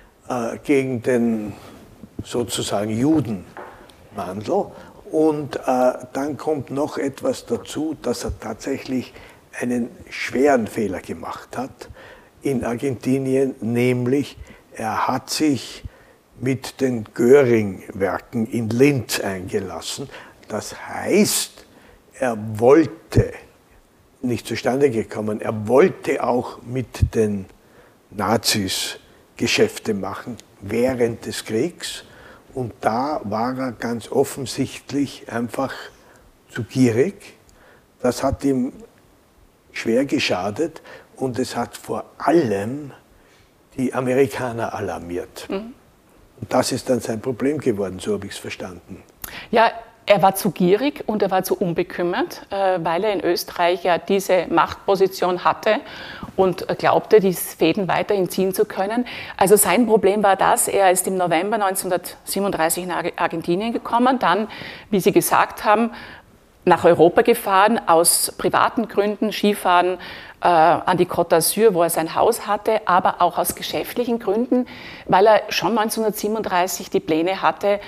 gegen den sozusagen Juden Mandl. Und dann kommt noch etwas dazu, dass er tatsächlich einen schweren Fehler gemacht hat in Argentinien, nämlich er hat sich mit den Göring-Werken in Linz eingelassen. Das heißt, er wollte, nicht zustande gekommen, er wollte auch mit den Nazis Geschäfte machen während des Kriegs. Und da war er ganz offensichtlich einfach zu gierig. Das hat ihm schwer geschadet und es hat vor allem die Amerikaner alarmiert. Und das ist dann sein Problem geworden, so habe ich es verstanden. Ja, er war zu gierig und er war zu unbekümmert, weil er in Österreich ja diese Machtposition hatte und glaubte, die Fäden weiterhin ziehen zu können. Also sein Problem war das, er ist im November 1937 nach Argentinien gekommen, dann, wie Sie gesagt haben, nach Europa gefahren, aus privaten Gründen, Skifahren an die Côte d'Azur, wo er sein Haus hatte, aber auch aus geschäftlichen Gründen, weil er schon 1937 die Pläne hatte,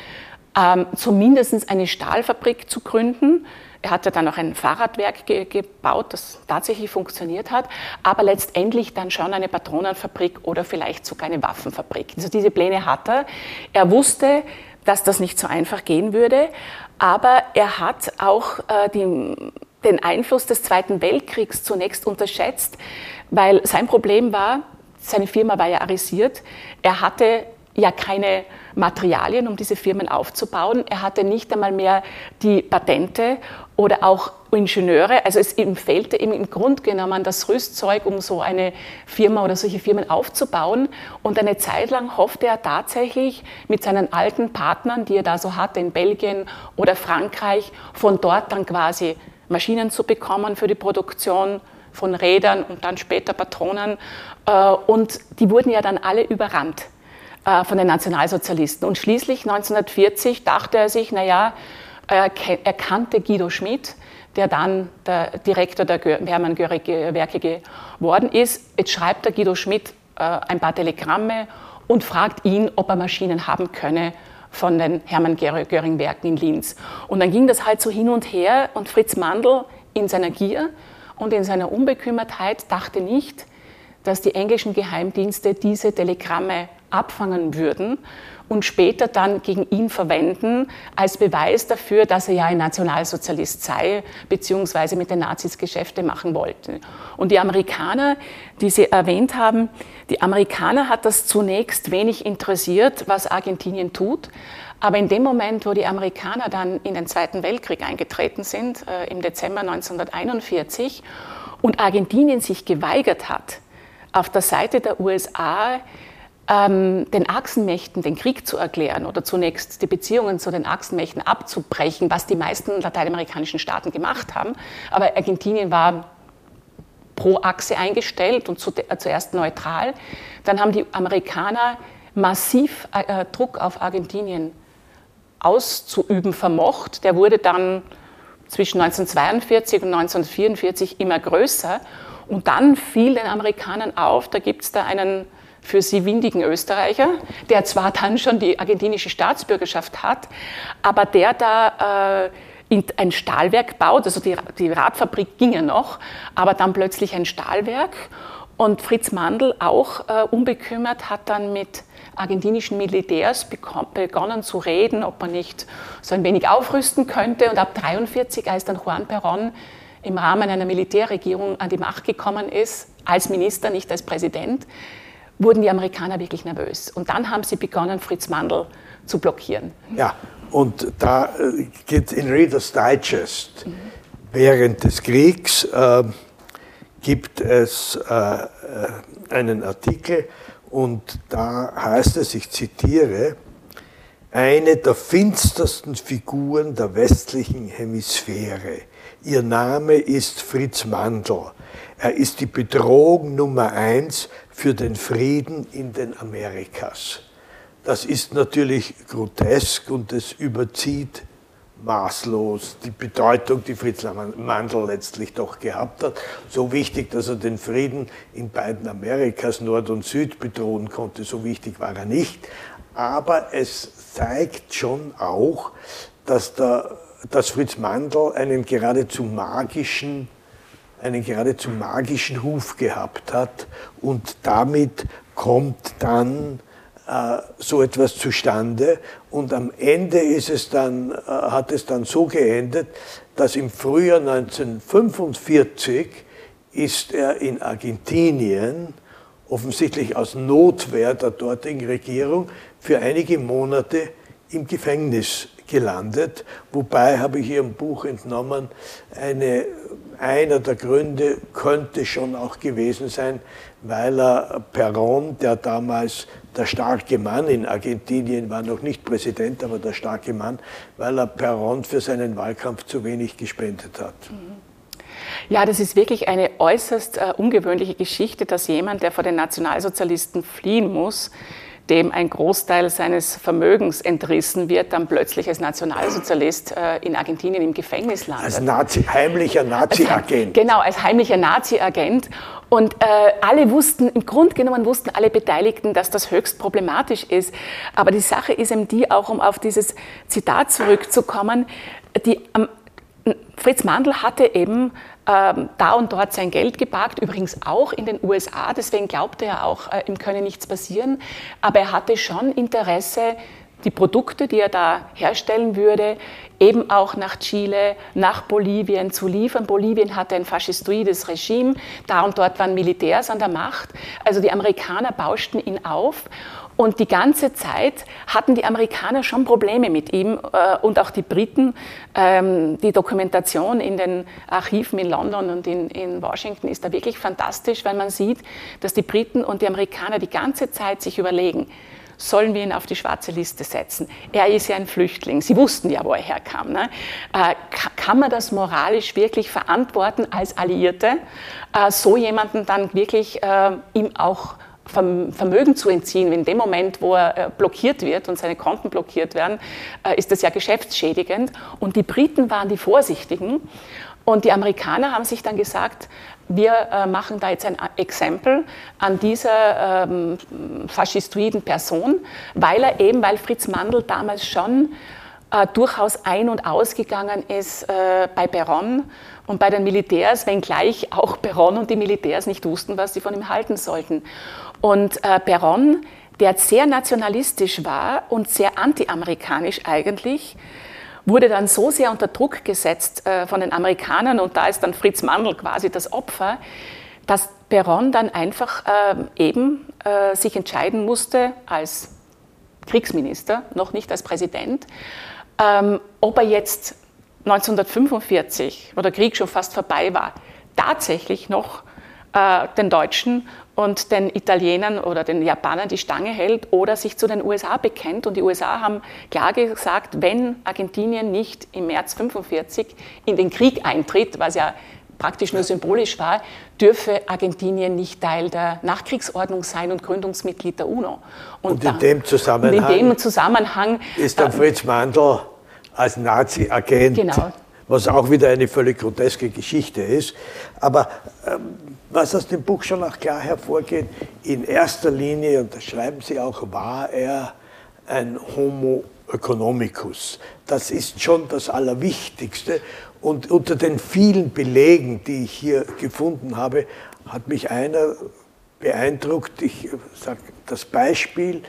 zumindest eine Stahlfabrik zu gründen. Er hatte dann auch ein Fahrradwerk gebaut, das tatsächlich funktioniert hat, aber letztendlich dann schon eine Patronenfabrik oder vielleicht sogar eine Waffenfabrik. Also diese Pläne hat er. Er wusste, dass das nicht so einfach gehen würde, aber er hat auch den Einfluss des Zweiten Weltkriegs zunächst unterschätzt, weil sein Problem war, seine Firma war ja arisiert, er hatte ja keine Materialien, um diese Firmen aufzubauen. Er hatte nicht einmal mehr die Patente oder auch Ingenieure. Also ihm fehlte ihm im Grunde genommen das Rüstzeug, um so eine Firma oder solche Firmen aufzubauen. Und eine Zeit lang hoffte er tatsächlich mit seinen alten Partnern, die er da so hatte in Belgien oder Frankreich, von dort dann quasi Maschinen zu bekommen für die Produktion von Rädern und dann später Patronen. Und die wurden ja dann alle überrannt von den Nationalsozialisten. Und schließlich 1940 dachte er sich, naja, er kannte Guido Schmidt, der dann der Direktor der Hermann Göring-Werke geworden ist. Jetzt schreibt der Guido Schmidt ein paar Telegramme und fragt ihn, ob er Maschinen haben könne von den Hermann Göring-Werken in Linz. Und dann ging das halt so hin und her und Fritz Mandl in seiner Gier und in seiner Unbekümmertheit dachte nicht, dass die englischen Geheimdienste diese Telegramme abfangen würden und später dann gegen ihn verwenden als Beweis dafür, dass er ja ein Nationalsozialist sei, beziehungsweise mit den Nazis Geschäfte machen wollte. Und die Amerikaner, die Sie erwähnt haben, die Amerikaner hat das zunächst wenig interessiert, was Argentinien tut. Aber in dem Moment, wo die Amerikaner dann in den Zweiten Weltkrieg eingetreten sind, im Dezember 1941, und Argentinien sich geweigert hat, auf der Seite der USA den Achsenmächten den Krieg zu erklären oder zunächst die Beziehungen zu den Achsenmächten abzubrechen, was die meisten lateinamerikanischen Staaten gemacht haben. Aber Argentinien war pro Achse eingestellt und zuerst neutral. Dann haben die Amerikaner massiv Druck auf Argentinien auszuüben vermocht. Der wurde dann zwischen 1942 und 1944 immer größer. Und dann fiel den Amerikanern auf, da gibt es da einen für sie windigen Österreicher, der zwar dann schon die argentinische Staatsbürgerschaft hat, aber der da ein Stahlwerk baut, also die Radfabrik ging ja noch, aber dann plötzlich ein Stahlwerk. Und Fritz Mandl, auch unbekümmert, hat dann mit argentinischen Militärs begonnen zu reden, ob man nicht so ein wenig aufrüsten könnte. Und ab 1943, als dann Juan Perón im Rahmen einer Militärregierung an die Macht gekommen ist, als Minister, nicht als Präsident, wurden die Amerikaner wirklich nervös. Und dann haben sie begonnen, Fritz Mandl zu blockieren. Ja, und da geht in Reader's Digest, während des Kriegs gibt es einen Artikel und da heißt es, ich zitiere, eine der finstersten Figuren der westlichen Hemisphäre. Ihr Name ist Fritz Mandl. Er ist die Bedrohung Nummer 1 für den Frieden in den Amerikas. Das ist natürlich grotesk und es überzieht maßlos die Bedeutung, die Fritz Mandl letztlich doch gehabt hat. So wichtig, dass er den Frieden in beiden Amerikas, Nord und Süd, bedrohen konnte, so wichtig war er nicht. Aber es zeigt schon auch, dass Fritz Mandl einen geradezu magischen Ruf gehabt hat und damit kommt dann so etwas zustande und am Ende hat es dann so geendet, dass im Frühjahr 1945 ist er in Argentinien offensichtlich aus Notwehr der dortigen Regierung, für einige Monate im Gefängnis gelandet. Wobei, habe ich hier im Buch entnommen, einer der Gründe könnte schon auch gewesen sein, weil er Perón, der damals der starke Mann in Argentinien war, noch nicht Präsident, aber der starke Mann, weil er Perón für seinen Wahlkampf zu wenig gespendet hat. Ja, das ist wirklich eine äußerst ungewöhnliche Geschichte, dass jemand, der vor den Nationalsozialisten fliehen muss, dem ein Großteil seines Vermögens entrissen wird, dann plötzlich als Nationalsozialist in Argentinien im Gefängnis landet. Als heimlicher Nazi-Agent. Genau, als heimlicher Nazi-Agent. Und alle wussten, im Grunde genommen wussten alle Beteiligten, dass das höchst problematisch ist. Aber die Sache ist eben die, auch um auf dieses Zitat zurückzukommen, Fritz Mandl hatte eben da und dort sein Geld geparkt, übrigens auch in den USA, deswegen glaubte er auch, ihm könne nichts passieren, aber er hatte schon Interesse, die Produkte, die er da herstellen würde, eben auch nach Chile, nach Bolivien zu liefern. Bolivien hatte ein faschistoides Regime, da und dort waren Militärs an der Macht, also die Amerikaner bauschten ihn auf. Und die ganze Zeit hatten die Amerikaner schon Probleme mit ihm und auch die Briten. Die Dokumentation in den Archiven in London und in Washington ist da wirklich fantastisch, weil man sieht, dass die Briten und die Amerikaner die ganze Zeit sich überlegen, sollen wir ihn auf die schwarze Liste setzen? Er ist ja ein Flüchtling. Sie wussten ja, wo er herkam. Ne? Kann man das moralisch wirklich verantworten als Alliierte, so jemanden dann wirklich ihm auch Vermögen zu entziehen? In dem Moment, wo er blockiert wird und seine Konten blockiert werden, ist das ja geschäftsschädigend. Und die Briten waren die Vorsichtigen. Und die Amerikaner haben sich dann gesagt, wir machen da jetzt ein Exempel an dieser faschistoiden Person, weil Fritz Mandl damals schon durchaus ein- und ausgegangen ist bei Perón und bei den Militärs, wenngleich auch Perón und die Militärs nicht wussten, was sie von ihm halten sollten. Und Perón, der sehr nationalistisch war und sehr anti-amerikanisch eigentlich, wurde dann so sehr unter Druck gesetzt von den Amerikanern, und da ist dann Fritz Mandl quasi das Opfer, dass Perón dann einfach sich entscheiden musste als Kriegsminister, noch nicht als Präsident, ob er jetzt 1945, wo der Krieg schon fast vorbei war, tatsächlich noch den Deutschen und den Italienern oder den Japanern die Stange hält oder sich zu den USA bekennt. Und die USA haben klar gesagt, wenn Argentinien nicht im März 1945 in den Krieg eintritt, was ja praktisch nur symbolisch war, dürfe Argentinien nicht Teil der Nachkriegsordnung sein und Gründungsmitglied der UNO. Und in dem Zusammenhang ist dann Fritz Mandl als Nazi-Agent, genau, was auch wieder eine völlig groteske Geschichte ist. Aber was aus dem Buch schon auch klar hervorgeht, in erster Linie, und das schreiben Sie auch, war er ein Homo economicus. Das ist schon das Allerwichtigste. Und unter den vielen Belegen, die ich hier gefunden habe, hat mich einer beeindruckt. Ich sage das Beispiel,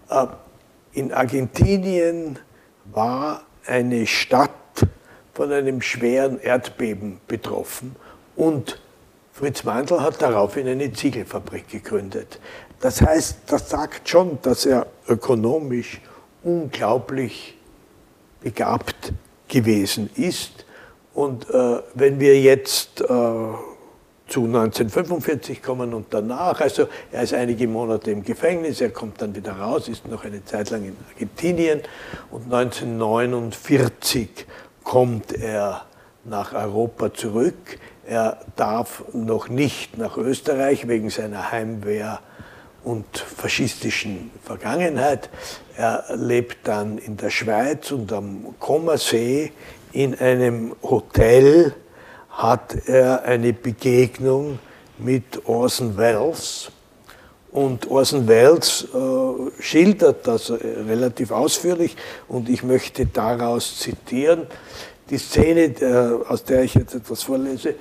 in Argentinien war eine Stadt von einem schweren Erdbeben betroffen und Fritz Mandl hat daraufhin eine Ziegelfabrik gegründet. Das heißt, das sagt schon, dass er ökonomisch unglaublich begabt gewesen ist. Und wenn wir jetzt zu 1945 kommen und danach, also er ist einige Monate im Gefängnis, er kommt dann wieder raus, ist noch eine Zeit lang in Argentinien und 1949 kommt er nach Europa zurück. Er darf noch nicht nach Österreich wegen seiner Heimwehr und faschistischen Vergangenheit. Er lebt dann in der Schweiz und am Comersee in einem Hotel hat er eine Begegnung mit Orson Welles. Und Orson Welles schildert das relativ ausführlich und ich möchte daraus zitieren. Die Szene, aus der ich jetzt etwas vorlese,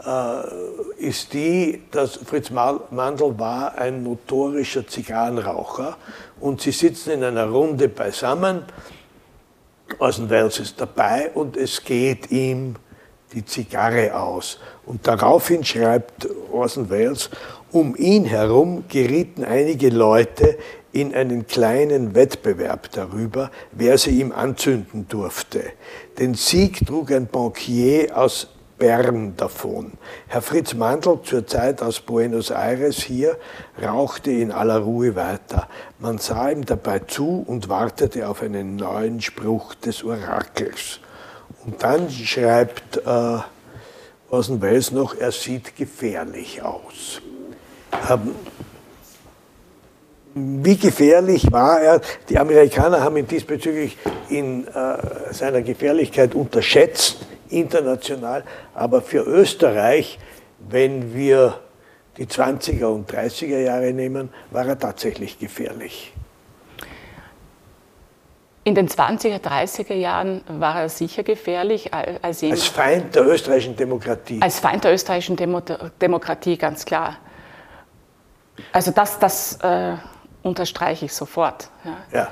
ist die, dass Fritz Mandl war ein notorischer Zigarrenraucher und sie sitzen in einer Runde beisammen. Orson Welles ist dabei und es geht ihm die Zigarre aus. Und daraufhin schreibt Orson Welles, Um ihn herum gerieten einige Leute in einen kleinen Wettbewerb darüber, wer sie ihm anzünden durfte. Den Sieg trug ein Bankier aus Bern davon. Herr Fritz Mandl, zur Zeit aus Buenos Aires hier, rauchte in aller Ruhe weiter. Man sah ihm dabei zu und wartete auf einen neuen Spruch des Orakels. Und dann schreibt Orson Welles noch, er sieht gefährlich aus. Wie gefährlich war er? Die Amerikaner haben ihn diesbezüglich in seiner Gefährlichkeit unterschätzt, international, aber für Österreich, wenn wir die 20er und 30er Jahre nehmen, war er tatsächlich gefährlich. In den 20er, 30er Jahren war er sicher gefährlich. Als Feind der österreichischen Demokratie. Als Feind der österreichischen Demokratie, ganz klar. Also das unterstreiche ich sofort. Ja.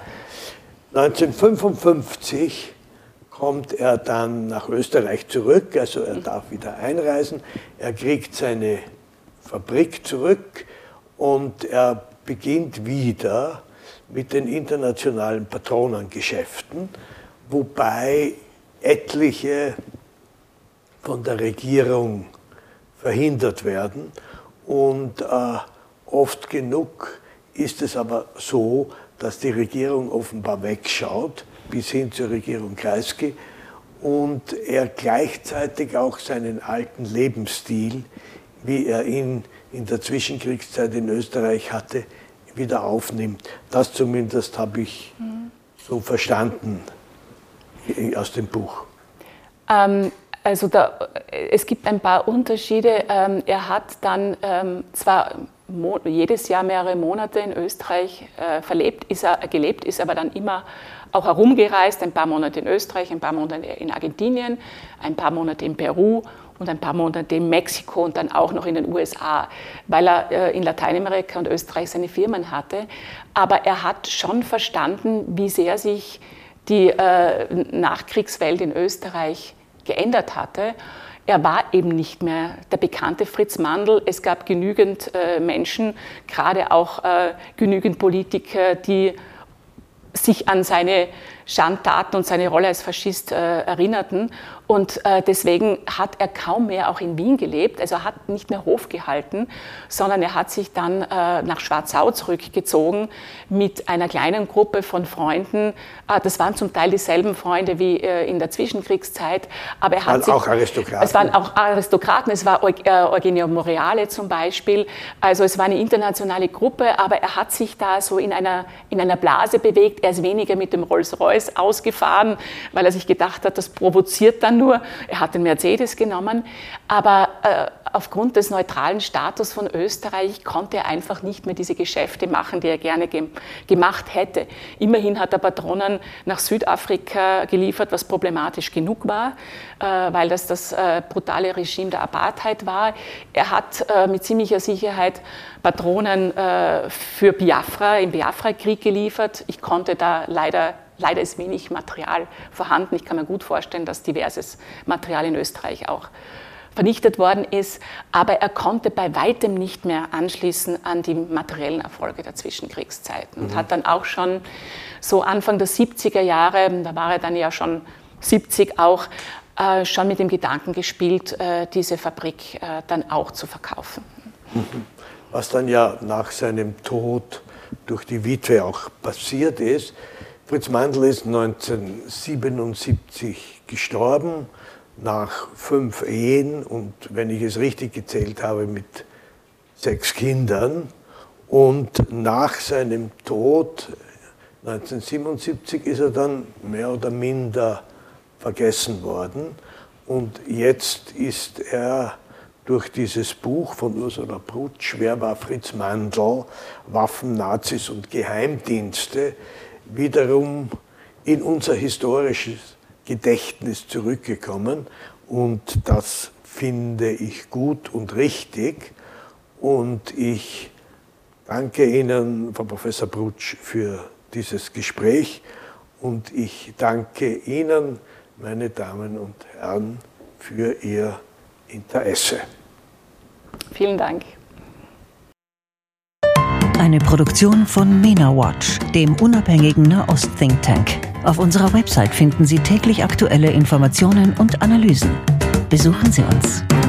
1955 kommt er dann nach Österreich zurück, also er darf wieder einreisen, er kriegt seine Fabrik zurück und er beginnt wieder mit den internationalen Patronengeschäften, wobei etliche von der Regierung verhindert werden und oft genug ist es aber so, dass die Regierung offenbar wegschaut, bis hin zur Regierung Kreisky, und er gleichzeitig auch seinen alten Lebensstil, wie er ihn in der Zwischenkriegszeit in Österreich hatte, wieder aufnimmt. Das zumindest habe ich so verstanden aus dem Buch. Also es gibt ein paar Unterschiede. Er hat dann zwar jedes Jahr mehrere Monate in Österreich gelebt, ist aber dann immer auch herumgereist, ein paar Monate in Österreich, ein paar Monate in Argentinien, ein paar Monate in Peru und ein paar Monate in Mexiko und dann auch noch in den USA, weil er in Lateinamerika und Österreich seine Firmen hatte. Aber er hat schon verstanden, wie sehr sich die Nachkriegswelt in Österreich geändert hatte. Er war eben nicht mehr der bekannte Fritz Mandl. Es gab genügend Menschen, gerade auch genügend Politiker, die sich an seine Schandtaten und seine Rolle als Faschist erinnerten. Und deswegen hat er kaum mehr auch in Wien gelebt. Also er hat nicht mehr Hof gehalten, sondern er hat sich dann nach Schwarzau zurückgezogen mit einer kleinen Gruppe von Freunden. Das waren zum Teil dieselben Freunde wie in der Zwischenkriegszeit. Aber er hat auch Aristokraten. Es waren auch Aristokraten. Es war Eugenio Moreale zum Beispiel. Also es war eine internationale Gruppe, aber er hat sich da so in einer Blase bewegt. Er ist weniger mit dem Rolls-Royce ausgefahren, weil er sich gedacht hat, das provoziert dann nur. Er hat den Mercedes genommen, aber aufgrund des neutralen Status von Österreich konnte er einfach nicht mehr diese Geschäfte machen, die er gerne gemacht hätte. Immerhin hat er Patronen nach Südafrika geliefert, was problematisch genug war, weil das brutale Regime der Apartheid war. Er hat mit ziemlicher Sicherheit Patronen für Biafra, im Biafra-Krieg geliefert. Ich konnte da leider ist wenig Material vorhanden. Ich kann mir gut vorstellen, dass diverses Material in Österreich auch vernichtet worden ist. Aber er konnte bei weitem nicht mehr anschließen an die materiellen Erfolge der Zwischenkriegszeiten. Und hat dann auch schon so Anfang der 70er Jahre, da war er dann ja schon 70 auch, schon mit dem Gedanken gespielt, diese Fabrik dann auch zu verkaufen. Was dann ja nach seinem Tod durch die Witwe auch passiert ist. Fritz Mandl ist 1977 gestorben, nach 5 Ehen und, wenn ich es richtig gezählt habe, mit 6 Kindern. Und nach seinem Tod 1977 ist er dann mehr oder minder vergessen worden. Und jetzt ist er durch dieses Buch von Ursula Brutsch, Wer war Fritz Mandl? Waffen, Nazis und Geheimdienste, wiederum in unser historisches Gedächtnis zurückgekommen. Und das finde ich gut und richtig. Und ich danke Ihnen, Frau Professor Brutsch, für dieses Gespräch. Und ich danke Ihnen, meine Damen und Herren, für Ihr Interesse. Vielen Dank. Eine Produktion von MENA Watch, dem unabhängigen Nahost-Think Tank. Auf unserer Website finden Sie täglich aktuelle Informationen und Analysen. Besuchen Sie uns.